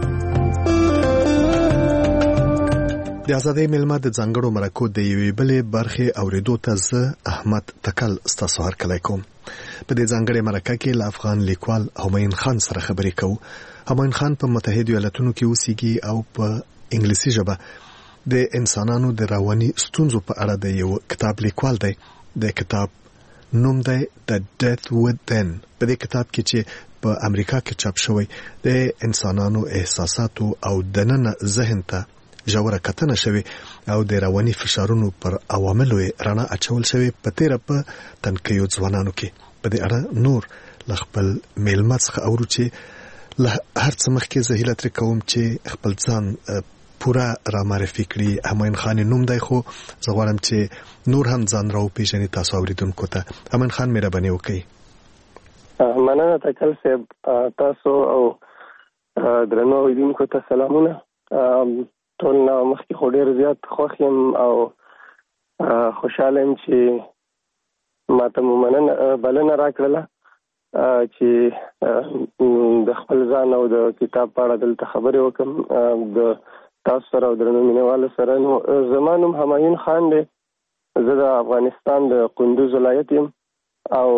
د ازادۍ مېلمه د ځانګړو مرکو د یوې بلې برخې اوریدو ته زه احمد تکل ستاسو هرکلی کوم. په دې ځانګړې مرکه کې له افغان لیکوال همایون خان سره خبرې کوو. همایون خان په متحده ایالاتونو کې اوسېږي او په انګلیسي ژبه د انسانانو د رواني ستونزو په اړه د یو کتاب لیکوال دی. د کتاب نوم دی The Death Within. په دې کتاب کې چې په امریکا کې چاپ شوی د انسانانو احساساتو او دننه ذهن ته ژوره کتنه شوی او د رواني فشارونو پر عواملو رڼا اچول شوی په تیره په تنکیو ځوانانو کې. په دې اړه نور له خپل میلمه څخه اورو چې له هر څه مخکې زه هیله ترې کوم چې خپل ځان پوره را معرفي کړي. همایون خان نوم دی خو زه غواړم چې نور هم ځان راوپېژني تاسو اوریدونکو ته. همایون خان مهرباني وکړئ. مننه تکل صاحب. تاسو او درنو اوریدونکو ته سلامونه. ټول نه مخکې خو ډېر زیات خوښ یم او خوشحاله یم چې ما ته مو مننه بلنه راکړله چې د خپل ځان او د کتاب په اړه دلته خبرې وکړم د تاسو سره او درنو مینوالو سره. نو زما نوم همایون خان دی. زه د افغانستان د کندوز ولایت یم او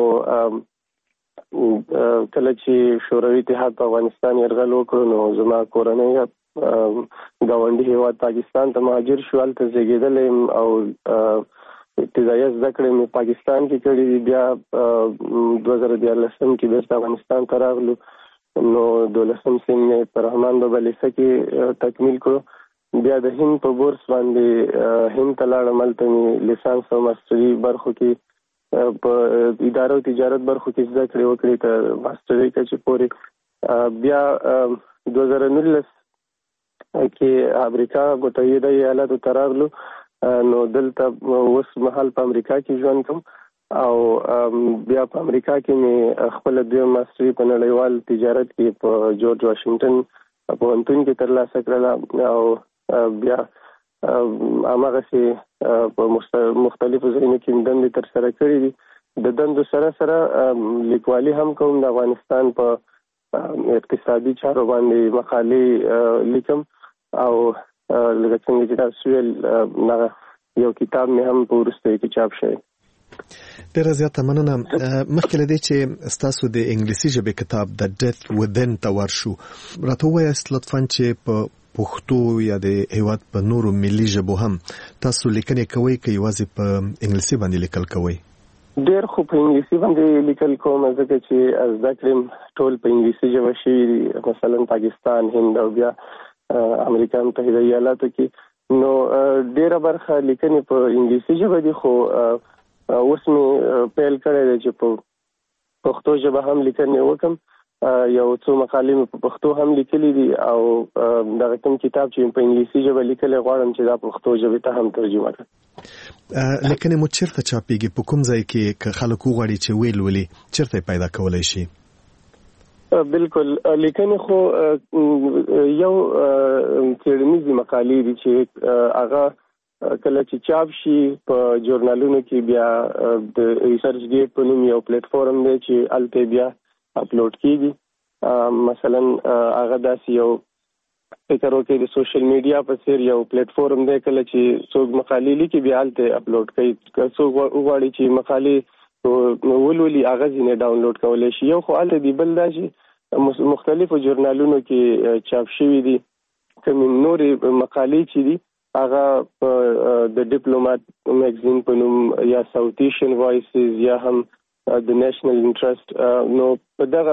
کله چې شوروي اتحاد په افغانستان یرغل وکړو نو زما کورنۍ ګاونډي هیواد پاکستان ته مهاجر شو. هلته زیږېدلی یم او ابتدایي زده کړې مې پاکستان کې کړې دي. بیا دوه زره دیارلسم کې بېرته افغانستان ته راغلو نو دولسم سیم مې په رحمان بابا لیسه کې تکمیل کړو. بیا د هند په بورس باندې هند ته لاړم. هلته مې لیسانس او ماسټري برخو کې په ادارو تجارت برخو کې زده کړې وکړې تر ماسترۍ کچې پورې. بیا دوه زره نولس کې امریکا متحده ایالاتو ته راغلو، نو دلته اوس مهال په امریکا کې ژوند کوم او بیا په امریکا کې مې خپل دویم ماستري په نړیوال تجارت کې په جورج واشنگټن پوهنتون کې ترلاسه کړله او بیا هماغسې په مختلفو ځایونو کې دندې ترسره کړې دي. د دندو سره سره لیکوالي هم کوم، د افغانستان په اقتصادي چارو باندې مقالې لیکم او لکه څنګه چې تاسو ویل یو کتاب مې هم په وروستیو کې چاپ شوی. ډیره زیاته مننه. مخکې له دې چې ستاسو د انګلیسي ژبې کتاب د ډیث ودن ته ورشو، راته ووایاست لطفاً چې په پښتو یا د هیواد په نورو ملي ژبو هم تاسو لیکنې کوئ که یوازې په انګلیسي باندې لیکل کوئ؟ ډېر خو په انګلیسي باندې لیکل کوم، ځکه چې زده کړې ټول په انګلیسي ژبه شوي دي، مثلا پاکستان، هند او بیا امریکا متحده ایالاتو کې. نو ډېره برخه لیکنې په انګلیسي ژبه دي، خو اوس مې پیل کړی دی چې په پښتو ژبه هم لیکنې وکړم. یو څو مقالې مې په پښتو هم لیکلي دي او دغه کوم کتاب چې په انګلیسي ژبه لیکلی غواړم چې دا پښتو ژبې ته هم ترجمه کړم. لیکنې مو چیرته چاپېږي؟ په کوم ځای کې که خلک وغواړي چې ویې لولي چیرته پیدا کولی شي؟ بالکل، لیکنې خو یو څېړنیزې مقالې دي چې هغه کله چې چاپ شي په ژورنالونو کې، بیا د ریسرچ ګیټ په نوم یو پلیټ فورم دی چې هلته بیا اپلوډ کیږي. مثلا هغه داسې یو فکر وکړئ د سوشل میډیا په څیر یو پلیټ فورم دی، کله چې څوک مقالې لیکي بیا هلته اپلوډ کوي. که څوک وغواړي چې مقالې ولولي هغه ځینې ډاونلوډ کولی شي. یو خو هلته دی، بل دا چې مختلفو ژورنالونو کې چاپ شوي دي. کومې نورې مقالې چې دي هغه په د ډیپلومات میګزین په نوم یا ساوث ایشین وایسز یا هم د نیشنل انټرست، نو په دغه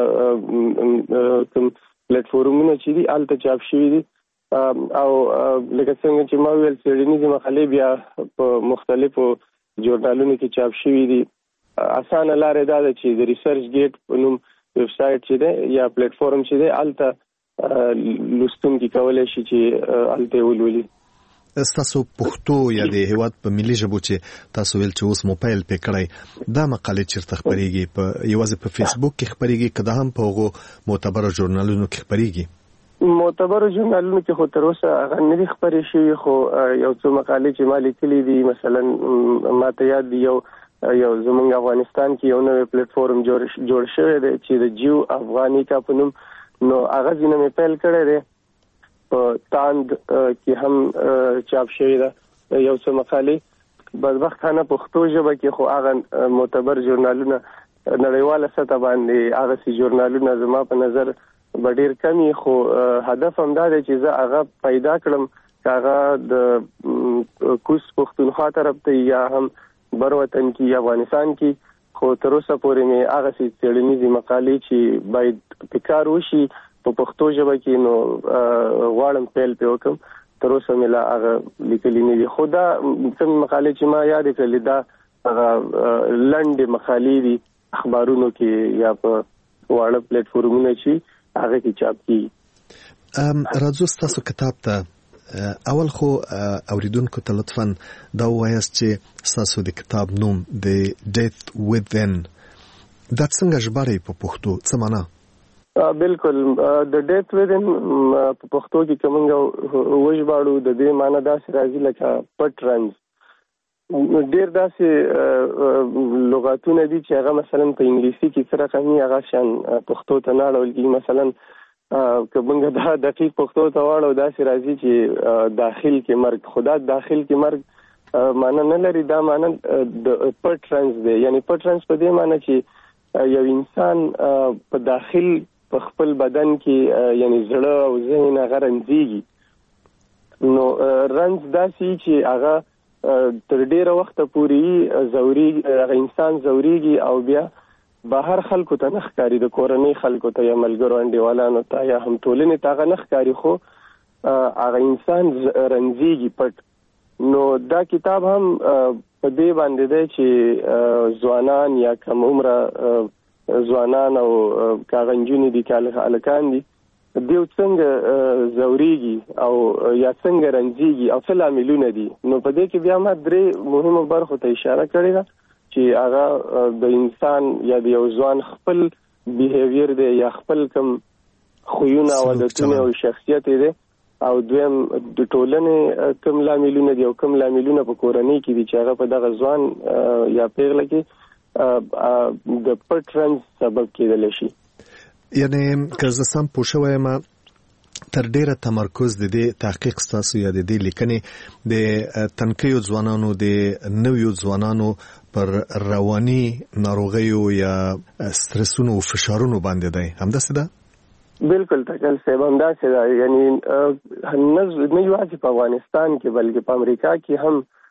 کوم پلیټ فورمونه چې دي هلته چاپ شوي دي. او لکه څنګه چې ما ویل څېړنیزې مقالې بیا په مختلفو ژورنالونو کې چاپ شوي دي. اسانه لارې دا ده چې د ریسرچ ګیټ په نوم ویب سایټ چې دی یا پلیټ فورم چې دی هلته لوستونکي کولی شي چې هلته ولولي. ستاسو پښتو یا د هیواد په ملي ژبو چې تاسو ویل چې اوس موبایل پې کړی، دا مقالې چیرته خپرېږي؟ په یوازې په فیسبوک کې خپرېږي که دا هم په هغو معتبرو ژورنالونو کې خپرېږي؟ معتبرو ژورنالونو کې خو تر اوسه هغه نه دي خپرې شوي، خو یو څو مقالې چې ما لیکلي دي، مثلا ما ته یاد دي یو یو زموږ افغانستان کې یو نوی پلیټ فورم جوړ شوی دی چې د جیو افغانیکا په نوم، نو هغه ځینې مې پیل کړی دی. په تاند کې هم چاپ شوی ده یو څه مقالې. بدبختانه پښتو ژبه کې خو هغه معتبر ژورنالونه نړیواله سطح باندې هغسې ژورنالونه زما په نظر به ډېر کم وي، خو هدف هم دا دی چې زه هغه پیدا کړم، که هغه د کوز پښتونخوا طرف ته یا هم بر وطن کې یا افغانستان کې. خو تر اوسه پورې مې هغسې څېړنیزې مقالې چې باید پکار وشي په پښتو ژبه کې، نو غواړم پیل پې وکړم. تر اوسه مې لا هغه لیکلي نه دي. خو دا کوم مقالې چې ما یادې کړلې دا هغه لنډې مقالې دي اخبارونو کې یا په واړه پلیټ فورمونه چې هغه کې چاپ کیږي. راځو ستاسو کتاب ته. اول خو اوریدونکو ته لطفاً دا ووایاست چې ستاسو د کتاب نوم د ډیث ودن دا څنګه ژباړئ په پښتو؟ څه معنا؟ بالکل، د ډیث ودن په پښتو کې که موږ وژباړو د دې معنا داسې راځي لکه پټ رنځ. ډېر داسې لغاتونه دي چې هغه مثلا په انګلیسي کې څه رقمي هغه شان پښتو ته نه اړول کېږي. مثلا که موږ دا دقیق پښتو ته واړو داسې راځي چې داخل کې مرګ، خو دا داخل کې مرګ معنا نه لري. دا معنا د پټ رنځ دی، یعنی پټ رنځ په دې معنا چې یو انسان په داخل په خپل بدن کې یعنی زړه او ذهن هغه رنځېږي. نو رنځ داسې چې هغه تر ډېره وخته پورې ځورېږي، هغه انسان ځورېږي او بیا بهر خلکو ته نه ښکاري، د کورنۍ خلکو ته یا ملګرو انډیوالانو ته یا هم ټولنې ته هغه نه ښکاري، خو هغه انسان رنځېږي پټ. نو دا کتاب هم په دې باندې دی چې ځوانان یا کم عمره ځوانان او کاغنجونې دي کالکان دي دیو څنګه زوريږي او یا څنګه رنځيږي او څه لاملونه دي. نو په دې کې بیا ما درې مهمه برخو ته اشاره کړې ده چې هغه د انسان یا د یو ځوان خپل بیهیویر دی یا خپل کم خویونه او عادتونه او شخصیت دی او دویم د ټولنې کم لاملونه دي او کم لاملونه په کورنۍ کې دي چې هغه په دغه ځوان یا پیغله کې د پټ رنځ سبب کېدلی شي. یعنی که زه سم پوه شوی یم تر ډیره تمرکز د دې تحقیق ستاسو یا د دې لیکنې د تنکیو ځوانانو د نویو ځوانانو پر رواني ناروغیو یا سترسونو او فشارونو باندې دی، همداسې ده؟ بالکل تکل صاحب همداسې ده. یعنی نه یوازې په افغانستان کې بلکې په امریکا کې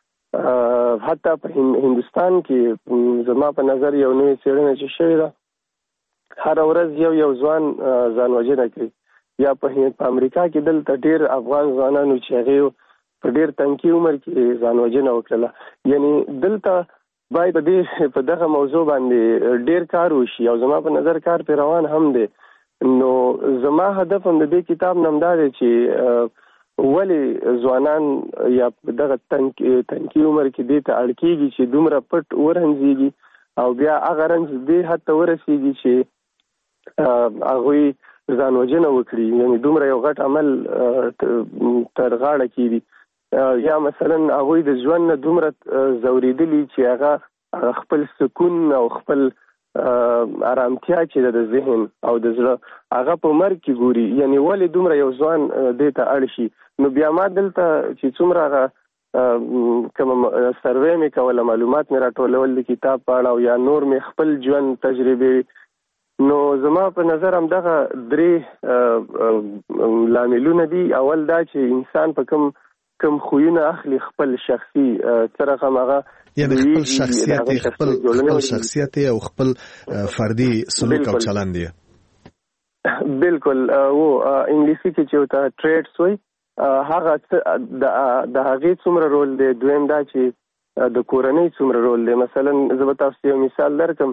هم حتی په هندوستان کې زما په نظر یو نوې څېړنه چې شوې ده هر ورځ یو یو ځوان ځان وژنه کوي. یا په امریکا کې دلته ډېر افغان ځوانانو چې هغې په ډېر تنکي عمر کې ځان وژنه وکړله. یعنی دلته باید په دغه موضوع باندې ډېر کار وشي او زما په نظر کار پرې روان هم دی. نو زما هدف هم د دې کتاب نه همدا دی چې ولې ځوانان یا دغه تنکي عمر کې دې ته اړ کېږي چې دومره پټ ورنځېږي او بیا هغه رنځ دې حد ته ورسېږي چې هغوی ځان وژنه وکړي. یعنی دومره یو غټ عمل تر غاړه کېږي یا مثلا هغوی د ژوند نه دومره ځورېدلي چې هغه خپل سکون او خپل آرامتیا چې د ذهن او د زړه هغه په مرګ کې ګوري. یعنی ولې دومره یو ځوان دې ته اړ شي. نو بیا ما دلته چې څومره هغه کوم سروې مې کوله معلومات مې راټولول د کتاب په اړه او یا نور مې خپل ژوند تجربې، نو زما په نظر هم دغه درې لاملونه دي. اول دا چې انسان په کوم کوم خویونه اخلي خپل شخصي طرفه هغه یعنی خپل شخصیت خپل خپل شخصیت او خپل فردي سلوک او چلند دی. بالکل او انګلیسي کې چې وتا ټریټس وي هغه د هغه څومره رول دی. دویم دا چې د کورنۍ څومره رول دی. مثلا زه به تاسو یو مثال درکم.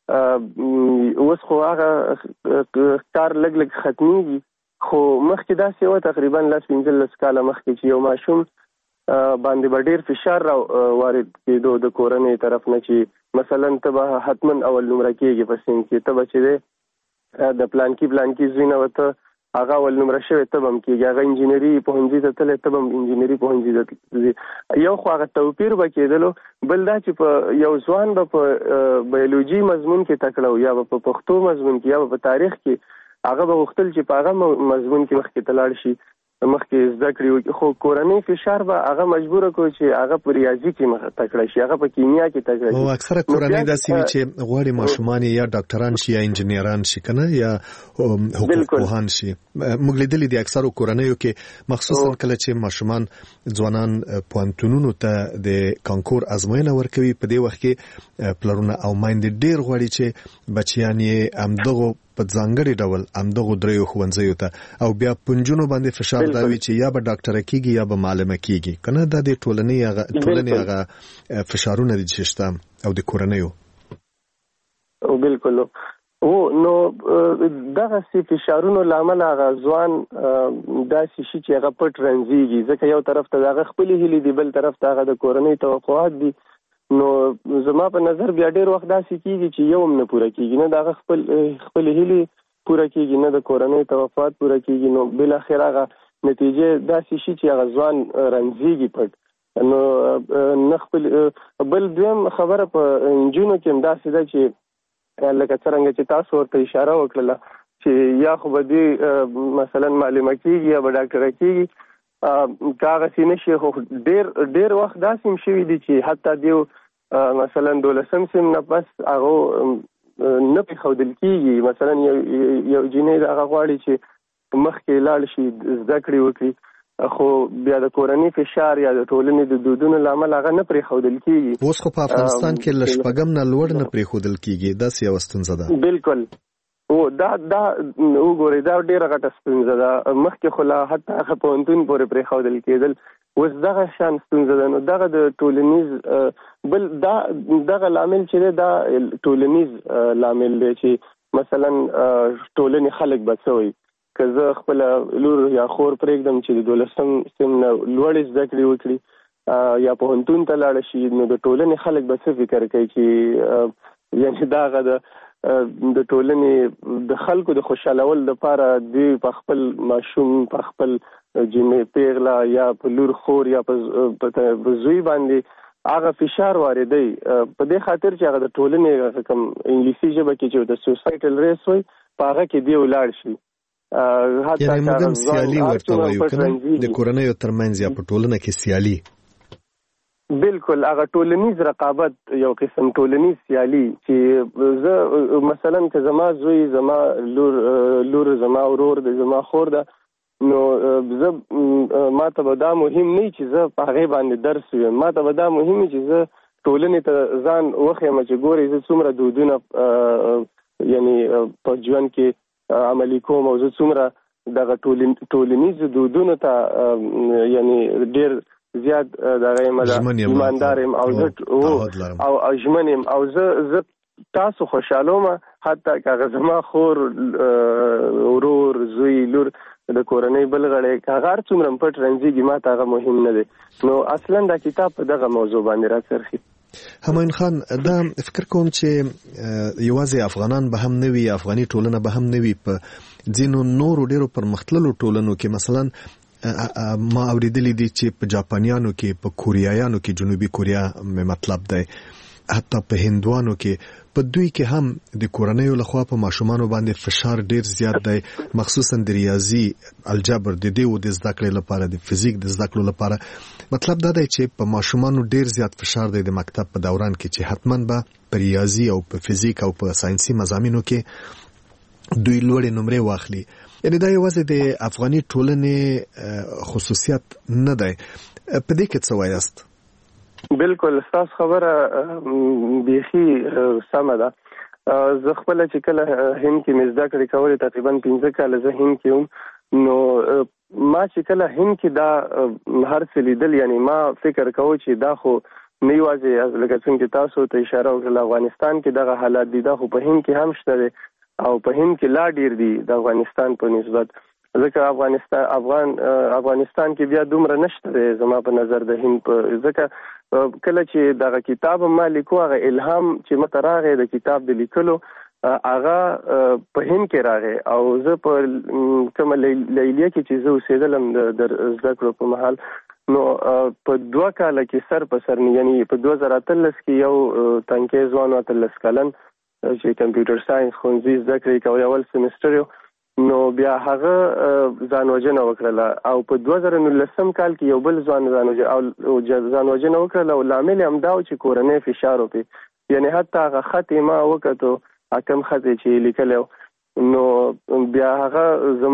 اوس خو هغه کار لګ لګ ختميږي خو مخکې داسې و تقریبا لس پنځلس کاله مخکې چې یو ماشوم باندې به ډېر فشار را وارد کېدو د کورنۍ طرف نه چې مثلا ته به حتما اول نمره کېږي په صنف کې، ته به چې د پلانکي پلانکي زوی نه ورته هغه اول نمره شوی ته به هم کېږي، هغه انجینري پوهنځي ته تللی ته به هم انجینري پوهنځي ته ځي. یو خو هغه توپیر به کېدلو، بل دا چې په یو ځوان به په بیولوژي مضمون کې تکړه یا به په پښتو مضمون کې یا به په تاریخ کې هغه به غوښتل چې په هغه مضمون کې مخکې ته لاړ شي، مخکې زده کړي وکړي. خو کورنۍ فشار به هغه مجبوره کړو چې هغه په ریاضي کې مخ تکړه شي، هغه په کیمیا کې تکړه شي. او اکثره کورنۍ داسې وي چې غواړي ماشومان یا ډاکټران شي یا انجینران شي کنه یا حقوق پوهان شي. موږ لیدلي دي اکثره کورنیو کې مخصوصا کله چې ماشومان ځوانان پوهنتونونو ته د کانکور ازموینه ورکوي، په دې وخت کې پلرونه او مایندې ډېر غواړي چې بچیان یې همدغو په ځانګړي ډول همدغو دریو ښوونځیو ته او بیا پنجونو باندې فشار دا وي چې یا به ډاکټره کېږي یا به معلمه کېږي کنه. دا د ټولنې هغه ټولنې هغه فشارونه دي چې شته او د کورنیو. بالکل او نو دغه سي فشارونو لامل هغه ځوان داسې شي چې هغه پټ رنځيږي، ځکه یو طرف ته هغه خپل هیلې دي، بل طرف ته هغه د کورنۍ توقعات دي. نو زما په نظر بیا ډېر وخت داسې کېږي چې یو هم نه پوره کېږي، نه د هغه خپل خپل هیلې پوره کېږي نه د کورنۍ توقعات پوره کېږي. نو بالاخره هغه نتیجې داسې شي چې هغه ځوان رنځېږي پټ. نو نه خپل بل دویم خبره په نجونو کې هم داسې ده چې لکه څرنګه چې تاسو ورته اشاره وکړله چې یا خو به دې مثلا معلمه کېږي یا به ډاکټره کېږي، که هغسې نه شي. خو ډېر ډېر وخت داسې هم شوي دي چې حتی دیو مثلا دولسم سیم نه پس هغه نه پرېښودل کېږي. مثلا یو یو جینۍ د هغه غواړي چې مخکې لاړ شي زده کړې وکړي، خو بیا د کورنۍ فشار یا د ټولنې د دودونو له امله هغه نه پرېښودل کېږي. اوس خو په افغانستان کې له شپږم نه لوړ نه پرېښودل کېږي، داسې یوه ستونزه ده. بالکل او دا دا وګورئ دا ډېره غټه ستونزه ده. مخکې خو لا حتی هغه پوهنتون پورې پرېښودل کېدل، اوس دغه شان ستونزه ده. نو دغه د ټولنیز بل دا دغه لامل چې دا ټولنیز لامل دی چې مثلا ټولنې خلک بچوي که زه خپل لور یا خور پرېږدم چې د دولسم سم نه لوړې زده کړې وکړي یا پوهنتون ته لاړه شي، نو د ټولنې خلک به څه فکر کوي چې یعنی دغه د د ټولنې د خلکو د خوشحالول لپاره دوی په خپل ماشوم په خپل جنې پیغله یا په لور خور یا په زوی باندې هغه فشار واردوي په دې خاطر چې هغه د ټولنې کوم انګلیسي ژبه کې چې د سوسایټل ریس وي په هغه کې دی ولاړ شي. یعنی موږ هم سیالي ورته وایو کنه د کورنیو ترمنځ یا په ټولنه کې سیالي. بالکل هغه ټولنیز رقابت یو قسم ټولنیز سیالي چې زه مثلا که زما زوی زما لور لور زما ورور د زما خور ده، نو زه ما ته به دا مهم نه چې زه په هغې باندې درس ویم، ما ته به دا مهم چې زه ټولنې ته ځان وښیم چې ګورئ زه څومره دودونه یعنی په ژوند کې عملي کوم او زه څومره دغه ټولنیزو دودونو ته یعنی ډېر زیات دغه یم ایماندار یم او زه او ژمن یم او زه زه تاسو خوشحالوم حتی که هغه زما خور ورور زوی لور د کورنۍ بل غړی که هغه هر څومره پټ رنځېږي ما ته هغه مهم نه دی. نو اصلا دا کتاب په دغه موضوع باندې راڅرخي. همایون خان دا فکر کوم چې یوازې افغانان به هم نه وي، افغاني ټولنه به هم نه وي، په ځینو نورو ډېرو پرمختللو ټولنو کې مثلا ما اوریدلی دي چې په جاپانیانو کې په کوریایانو کې جنوبي کوریا مې مطلب دی حتی په هندوانو کې په دوی کې هم د کورنیو لخوا په ماشومانو باندې فشار ډیر زیات دی، مخصوصا د ریاضي الجبر د دې او د زده کړې لپاره د فزیک د زده کړو لپاره. مطلب دا دی چې په ماشومانو ډیر زیات فشار دی د مکتب په دوران کې چې حتما به په ریاضي او په فزیک او په ساينسي مضامینو کې دوی لوړې نمرې واخلي. یعنی دا یوازې د افغاني ټولنې خصوصیت نه دی. په دې کې څه وایاست؟ بالکل ستاسو خبره بیخي سمه ده. زه خپله چې کله هند کې مې زده کړې کولې تقریبا پنځه کاله زه هند کې وم، نو ما چې کله هند کې دا هر څه لیدل یعنی ما فکر کوو چې دا خو نه یوازې لکه څنګه تاسو ته اشاره وکړه افغانستان کې دغه حالات دي، دا خو په هند کې هم شته دی او په هند کې لا ډیر دي د افغانستان په نسبت، ځکه افغانستان افغان افغانستان کې بیا دومره نشته دی زما په نظر د هند په، ځکه کله چې دغه کتاب ما لیکو هغه الهام چې مته راغی د کتاب د لیکلو هغه په هند کې راغی او زه په کومه لیلیه کې چې زه اوسېدلم د زده کړو په مهال، نو په دوه کاله کې سر په سر یعنی په دوه زره اتلس کې یو تنکي ځوان اتلس کلن چې کمپیوټر ساينس ښوونځي زده کړې کوي اول سمستر یو، نو بیا هغه ځان وژنه وکړله او په دوه زره نولسم کال کې یو بل ځوان ځان وژنه وکړله او لامل یې همدا و چې کورنۍ فشار وکړي، یعنی حتی هغه خط یې ما وکتو کوم خط یې چې لیکلی و، نو بیا هغه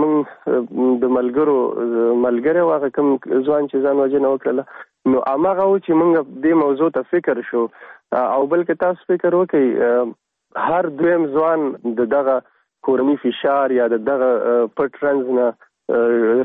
زمونږ د ملګرو ملګری و هغه کوم ځوان چې ځان وژنه وکړله، نو هماغه و چې موږ دې موضوع ته فکر شو او بلکې تاسو فکر وکړئ هر دویم ځوان د دغه کورنی فشار یا دغه پټ رنځ نه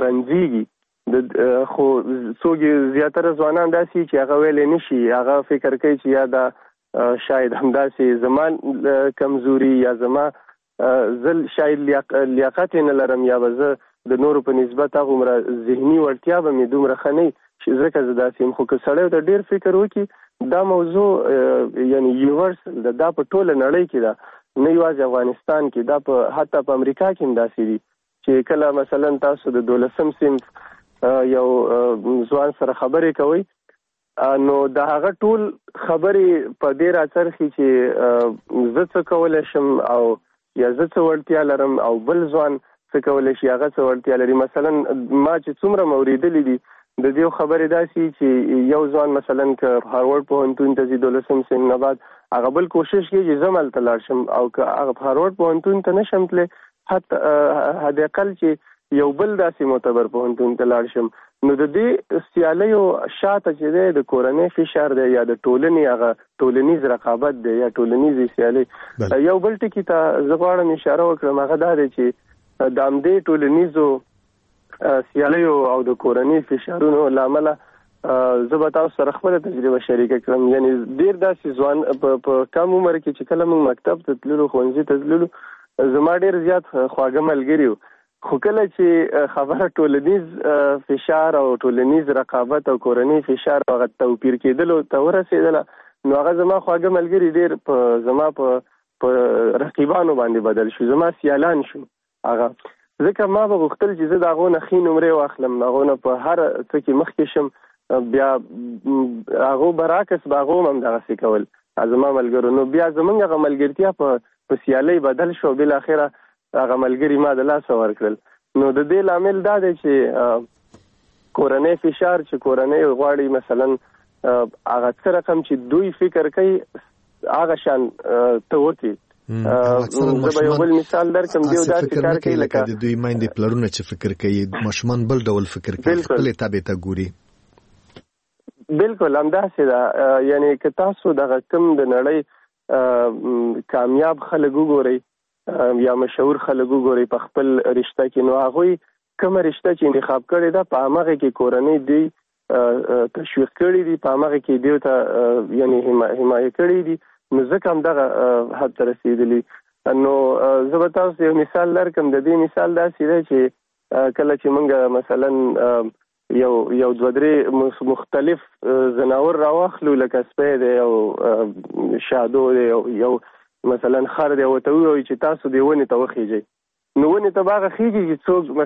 رنځيږي، خو څوک زیاتره ځوانان داسي چې هغه ویلې نشي، هغه فکر کوي چې یا دا شاید همداسې زمان کمزوري یا زما زل شاید لیاقت نه لرم یا به زه د نورو په نسبت هغومره ذهني وړتیا به مې دومره ښه نه چې ځکه زه داسې یم. خو که سړی ته ډېر فکر وکړي دا موضوع یعنی یونیورسل ده، دا په ټوله نړۍ کې ده، نه یوازې افغانستان کې، دا په حتی په امریکا کې هم داسې دي چې کله مثلا تاسو د دولسم صنف یو ځوان سره خبرې کوئ نو د هغه ټول خبرې په دې راڅرخي چې زه څه کولی شم او یا زه څه وړتیا لرم او بل ځوان څه کولی شي هغه څه وړتیا لري. مثلا ما چې څومره مې اورېدلي دي د دې خبرې داسې چې یو ځوان مثلا که هاروارډ پوهنتون ته ځي دولسم صنف نه بعد هغه بل کوشش کوي چې زه هلته لاړ شم او که هغه هاروارډ پوهنتون ته نه شم تللی حتی حداقل چې یو بل داسې معتبر پوهنتون ته لاړ شم، نو د دې سیالیو شاته چې دی د کورنۍ فشار دی یا د ټولنې هغه ټولنیز رقابت دی یا ټولنیزې سیالۍ. یو بل ټکي ته زه غواړم اشاره وکړم هغه دا دی چې د همدې ټولنیزو سیالیو او د کورنۍ فشارونو له امله زه به تاسو سره خپله تجربه شریکه کړم. یعنی ډېر داسې ځوان په کم عمر کې چې کله موږ مکتب ته تللو، ښوونځي ته تللو، زما ډېر زیات خواږه ملګري وو. خو کله چې خبره ټولنیز فشار او ټولنیز رقابت او کورنۍ فشار هغه توپیر کېدلو ته ورسېدله، نو هغه زما خواږه ملګري ډېر په زما په په رقیبانو باندې بدل شو، زما سیالان شو. هغه ځکه ما به غوښتل چې زه د هغو نه ښې نمرې واخلم، د هغو نه په هر څه کې مخکې شم. بیا هغو برعکس به هغو هم همدغسې کول زما ملګرو. نو بیا زموږ هغه ملګرتیا په په سیالۍ بدل شو، بالاخره هغه ملګري ما د لاسه ورکړل. نو د دې لامل دا دی چې کورنۍ فشار چې کورنۍ غواړي مثلا هغه څه رقم چې دوی فکر کوي هغه شان ته وکړي. زه به یو بل مثال درکړم، دوی داسې کار کوي لکه د دوی میندې پلرونه چې فکر کوي، ماشومان بل ډول فکر کوي، خپلې تابع ته ګوري. بالکل همداسې ده. یعنی که تاسو دغه کوم د نړۍ کامیاب خلک وګورئ یا مشهور خلک وګورئ په خپل رشته کې، نو هغوی کومه رشته چې انتخاب کړې ده په همغې کې کورنۍ دوی تشویق کړي دي، په همغې کې دوی ته یعنی حمایه کړي دي، نو ځکه همدغه حد ته رسېدلي. نو زه به تاسو یو مثال درکړم. د دې مثال داسې دی چې کله چې موږ مثلا یو یو دوه درې مختلف ځناور راواخلو، لکه سپی دی او شادو دی او یو مثلا خر دی، ورته ووایو چې تاسو دې ونې ته وخیږئ، نو ونې ته به هغه خیږي چې څوک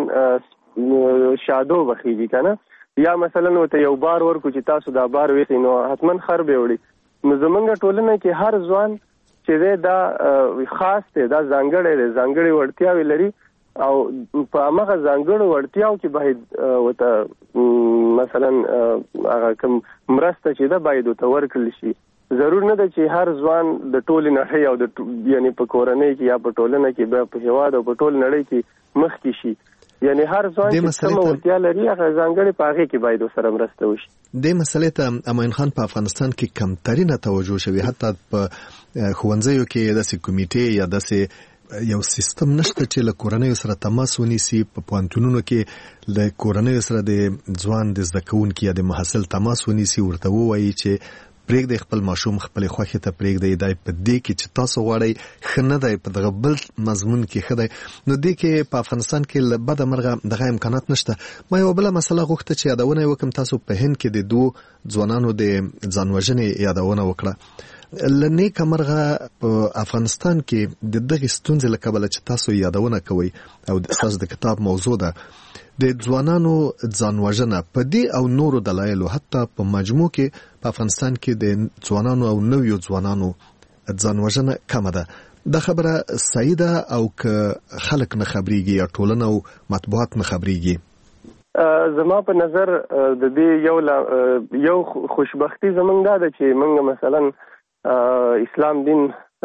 مثلا شادو به خیږي که نه، یا مثلا ورته یو بار ورکو چې تاسو دا بار ویسئ، نو حتما خر به وړي. نو زمونږ ټولنه کې هر ځوان چې دی دا خاص دی، دا ځانګړی دی، ځانګړې وړتیاوې لري، او په همغه ځانګړو وړتیاو کې باید ورته مثلا هغه کوم مرسته چې ده باید ورته ورکړل شي. ضرور نه ده چې هر ځوان د ټولې نړۍ او د یعنی په کورنۍ کې یا په ټولنه کې بیا په هېواد او په ټول نړۍ کې مخکې شي. یعنی هر ځوان چې کومه وړتیا لري هغه ځانګړې په هغې کې باید ورسره مرسته وشي. دې مسئلې ته امین خان په افغانستان کې کمترینه توجه شوې، حتی په ښوونځیو کې داسې کمیټې یا داسې یو سیستم نشته چې له کورنیو سره تماس ونیسي. په پوهنتونونو کې له کورنیو سره د ځوان د زده کوونکي یا د محصل تماس ونیسي، ورته ووایي چې پرېږدئ خپل ماشوم خپلې خوښې ته پرېږدئ، دی په دې کې چې تاسو غواړئ ښه نه دی، په دغه بل مضمون کې ښه دی. نو دې کې په افغانستان کې له بده مرغه دغه امکانات نشته. ما یوه بله مسله غوښته چې یادونه یې وکړم. تاسو په هند کې د دوو ځوانانو د ځان وژنې یادونه وکړه. له نیکه مرغه په افغانستان کې د دغې ستونزې له کبله چې تاسو یادونه کوئ او ستاسو د کتاب موضوع ده، د ځوانانو ځان وژنه په دې او نورو دلایلو، حتی په مجموع کې په افغانستان کې د ځوانانو او نویو ځوانانو ځان وژنه کمه ده. دا خبره صحیح ده او که خلک نه خبرېږي یا ټولنه او مطبوعات نه خبرېږي؟ زما په نظر د دې یو یو خوشبختي زمونږ دا ده چې موږ مثلا اسلام دین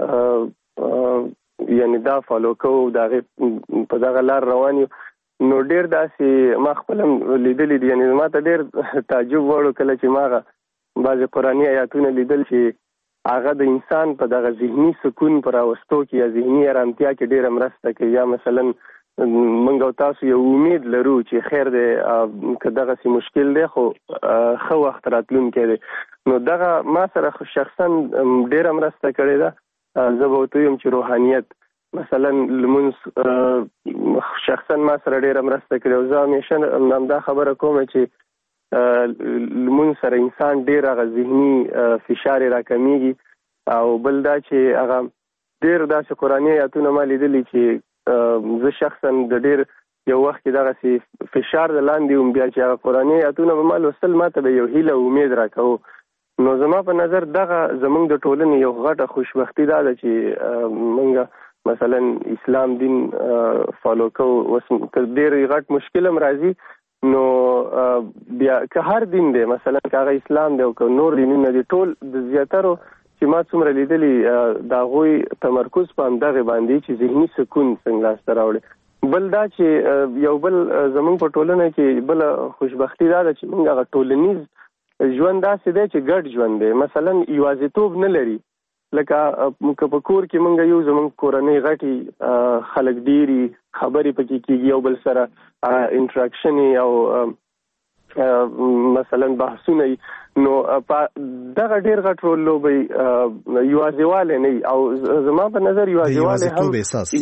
یعنی دا فالو کوو، د هغې په دغه لار روان یو. نو ډېر داسې ما خپل هم لیدلي دي، یعنی ما ته ډېر تعجب وړو کله چې ما هغه بعضې قرآني آیاتونه لیدل چې هغه د انسان په دغه ذهني سکون په راوستو کې یا ذهني ارامتیا کې ډېره مرسته کوي. یا مثلا موږ او تاسو یو امید لرو چې خیر دی که دغسې مشکل دی خو ښه وخت راتلونکی دی، نو دغه ما سره شخصا ډېره مرسته کړې ده. زه به ورته ویم چې روحانیت مثلا لمونځ شخصا ما سره ډېره مرسته کړې، او زه همیشه همدا خبره کوم چې لمونځ سره انسان ډېر هغه ذهني فشار یې راکمیږي. او بل دا چې هغه ډېر داسې قرآني آیاتونه ما لیدلي چې زه شخصا د ډېر یو وخت کې دغسې فشار د لاندې وم، بیا چې هغه قرآني آیاتونه به ما لوستل ما ته به یو هیله او امید راکوو. نو زما په نظر دغه زمونږ د ټولنې یو غټه خوشبختي دا ده چې موږ مثلا اسلام دین فالو کوو. اوس که ډېر غټ مشکل هم راځي نو بیا که هر دین دی، مثلا که هغه اسلام دی او که نور دینونه دي، ټول د زیاترو چې ما څومره لیدلي د هغوی تمرکز په همدغې باندې چې ذهني سکون څنګه لاسته راوړي. بل دا چې یو بل زمونږ په ټولنه کې بله خوشبختي دا ده چې موږ هغه ټولنیز ژوند داسې دی چې ګډ ژوند دی، مثلا یوازیتوب نه لري. لکه که په کور کې موږ یو زمونږ کورنۍ غټي خلک ډېري خبرې پکې کېږي، یو بل سره انټراکشن او مثلا بحثونه نو دغه ډیر غټ رول لوبي یوازیواله نه او زما په نظر یوازیواله هم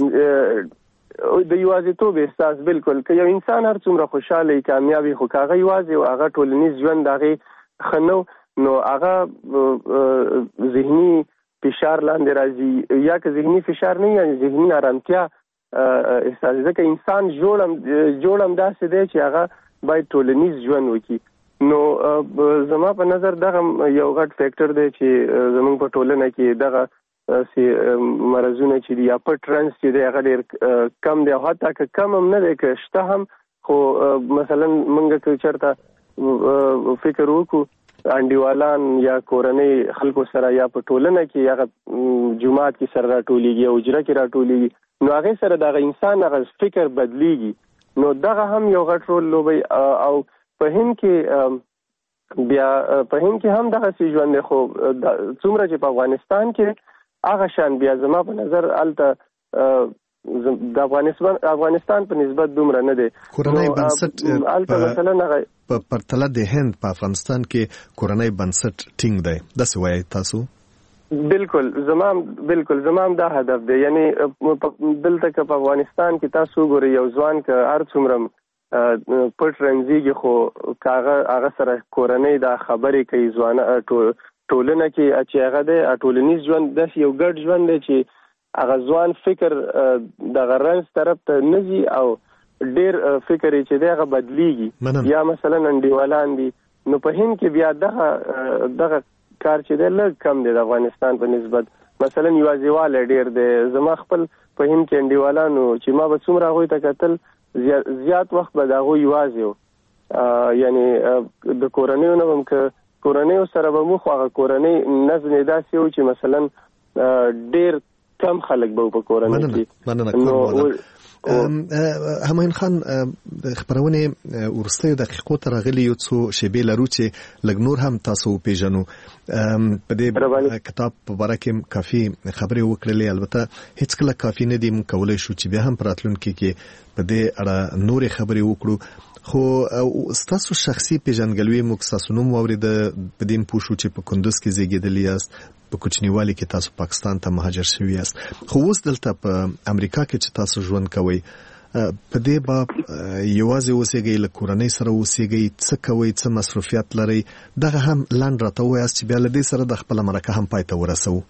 د یوازیتوب احساس بالکل که یو انسان هر څومره خوشاله کامیابی خو کاغه یوازي او هغه ټولنیز ژوند هغه خنو نو هغه ذهني فشار لاندې راځي یا که ذهني فشار نه یا ذهني آرامتیا احساس ځکه انسان جوړم جوړم داسې دی چې هغه باید ټولنیز ژوند وکړي نو زما په نظر دغه یو غټ فیکټر دی چې زموږ په ټولنه کې دغه سي مرزونه چې دی یا پټ رنس چې دی هغه ډېر کم دی او حتی که کم هم نه دی که شته هم خو مثلا موږ که چېرته فکر وکړو انډیوالان یا کورنۍ خلکو سره یا په ټولنه کې هغه جومات کې سره راټولېږي او حجره کې راټولېږي نو هغې سره دغه انسان هغه فکر بدلیږي نو دغه هم یو غټ رول لوبي او په هند کې بیا په هند کې هم دغه سی ژوند خو څومره چې په افغانستان کې هغه شان بیا زما په نظر الته د افغانستان افغانستان په نسبت دومره نه دی کورنۍ بنسټ الته مثلا هغه په پرتله د هند په افغانستان کې کورنۍ بنسټ ټینګ دی داسې وایي تاسو بالکل زمام بالکل زمام دا هدف دی یعنی دلته که په افغانستان کې تاسو ګورئ یو ځوان که هر څومره پټ رنځيږي خو کاغه هغه سره کورنۍ دا خبرې کوي ځوان ټولنه کې چې هغه د ټولنیز ژوند د یو ګډ ژوند دی چې هغه ځوان فکر د غرنس طرف ته نږي او ډیر فکر چې دغه بدلیږي یا مثلا انډیوالان دي نو په هند کې بیا دغه دغه کار چې دی لږ کم دی د افغانستان په نسبت مثلا یوازیواله ډیر دی زما خپل په هند کې انډیوالانو چې ما به څومره هغوی ته کتل زیات وخت به د هغوی یوازې و یعنی د کورنیو نه هم که کورنیو سره به مو خو هغه کورنۍ نظم یې داسې و چې مثلا ډیر کم خلک به په کورنۍ کې هماین خان خبرونه ورستیو دقیقو ته راغلي یو څو شیبې لرو چې لږ نور هم تاسو پیژنو په دې کتاب په اړه کې کافي خبرې وکړلې البته هیڅ کله کافي نه دي مونږ کولای شو چې بیا هم پراتلونکو کې په دې اړه نورې خبرې وکړو خو ستاسو شخصي پیژنګلوي موږ تاسو نوم واورید په دې پوښو چې په کندوز کې زیږیدلی یاست په کوچنیوالي کې تاسو پاکستان ته مهاجر شوی یاست خو اوس دلته په امریکا کې چې تاسو ژوند کوئ په دې باب یوازې اوسېږئ له کورنۍ سره اوسېږئ څه کوئ څه مصروفیات لرئ دغه هم لاندې راته ووایاست چې بیا له دې سره د خپله مرکه هم پای ته ورسوو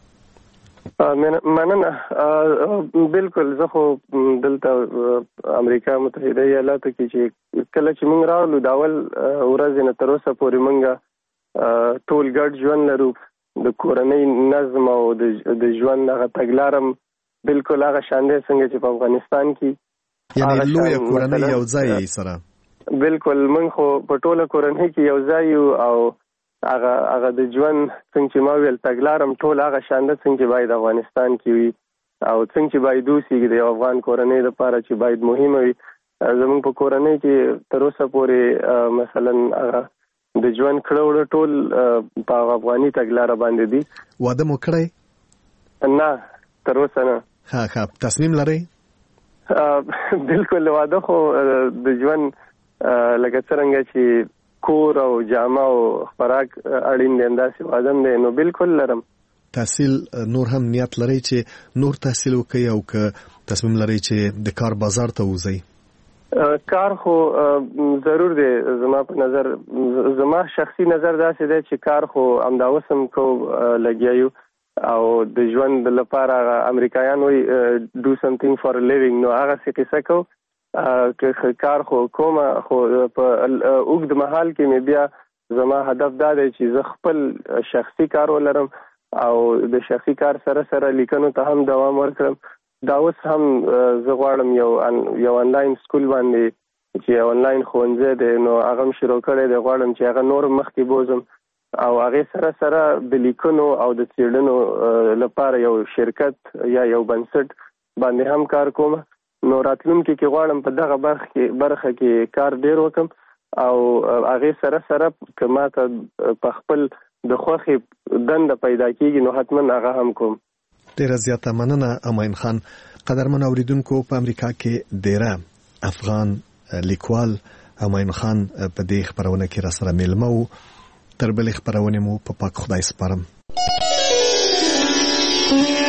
مننه بالکل زه خو دلته امریکا متحده ایالاتو کې چې کله چې موږ راغلو د اول ورځې نه تر اوسه پورې موږ ټول ګډ ژوند لرو د کورنۍ نظم او د ژوند هغه تګلارم بالکل هغه شان دی څنګه چې په افغانستان کې یعنی لویه کورنۍ یو ځای سره بالکل موږ خو په ټوله کورنۍ کې یو ځای یو او هغه هغه د ژوند څنګه چې ما ویل تګلارم ټول هغه شان ده څنګه چې باید افغانستان کې وي او څنګه چې باید اوسېږي د افغان کورنۍ لپاره چې باید مهمه وي زموږ په کورنۍ کې تر اوسه پورې مثلا هغه د ژوند کړه ټول په افغاني تګلاره باندې دي واده مو کړی نه تر اوسه نه ها ها تصمیم لرئ بالکل واده خو د ژوند لکه څنګه چې کور او جامه او خوراک اړین دي انداسې وادم دی نو بالکل لرم تحصیل نور هم نیت لرئ چې نور تحصیل وکړئ او که تصمیم لرئ چې د کار بازار ته وځئ کار خو ضرور دی زما په نظر زما شخصي نظر داسې دی چې کار خو همدا اوس هم کو لګیا یو او د ژوند لپاره امریکایان وایي ډو سمثینګ فار لیوینګ نو هغه څه قصه کو که کار خو کومه خو په اوږد مهال کې مې بیا زما هدف دا دی چې زه خپل شخصي کار ولرم او د شخصي کار سره سره لیکنو ته هم دوام ورکړم دا اوس هم زه غواړم یو یو آنلاین سکول باندې چې آنلاین ښوونځی دی نو هغه هم شروع کړی دی غواړم چې هغه نور مخکې بوزم او هغې سره سره د لیکنو او د څېړنو لپاره یو شرکت یا یو بنسټ باندې هم کار کوم نو راتلونکي کې غواړم په دغه برخه کې برخه کې کار ډیر وکم او هغې سره سره که ماته په خپل د خوښې دنده پیدا کېږي نو حتما هغه هم کوم ډیره زیاته مننه امین خان قدرمن اوریدونکو په امریکا کې ډیره افغان لیکوال همایون خان په دې خبرونه کې را سره ملمه وو. تر بلې خبرونه مو په پاک خدای سپارم.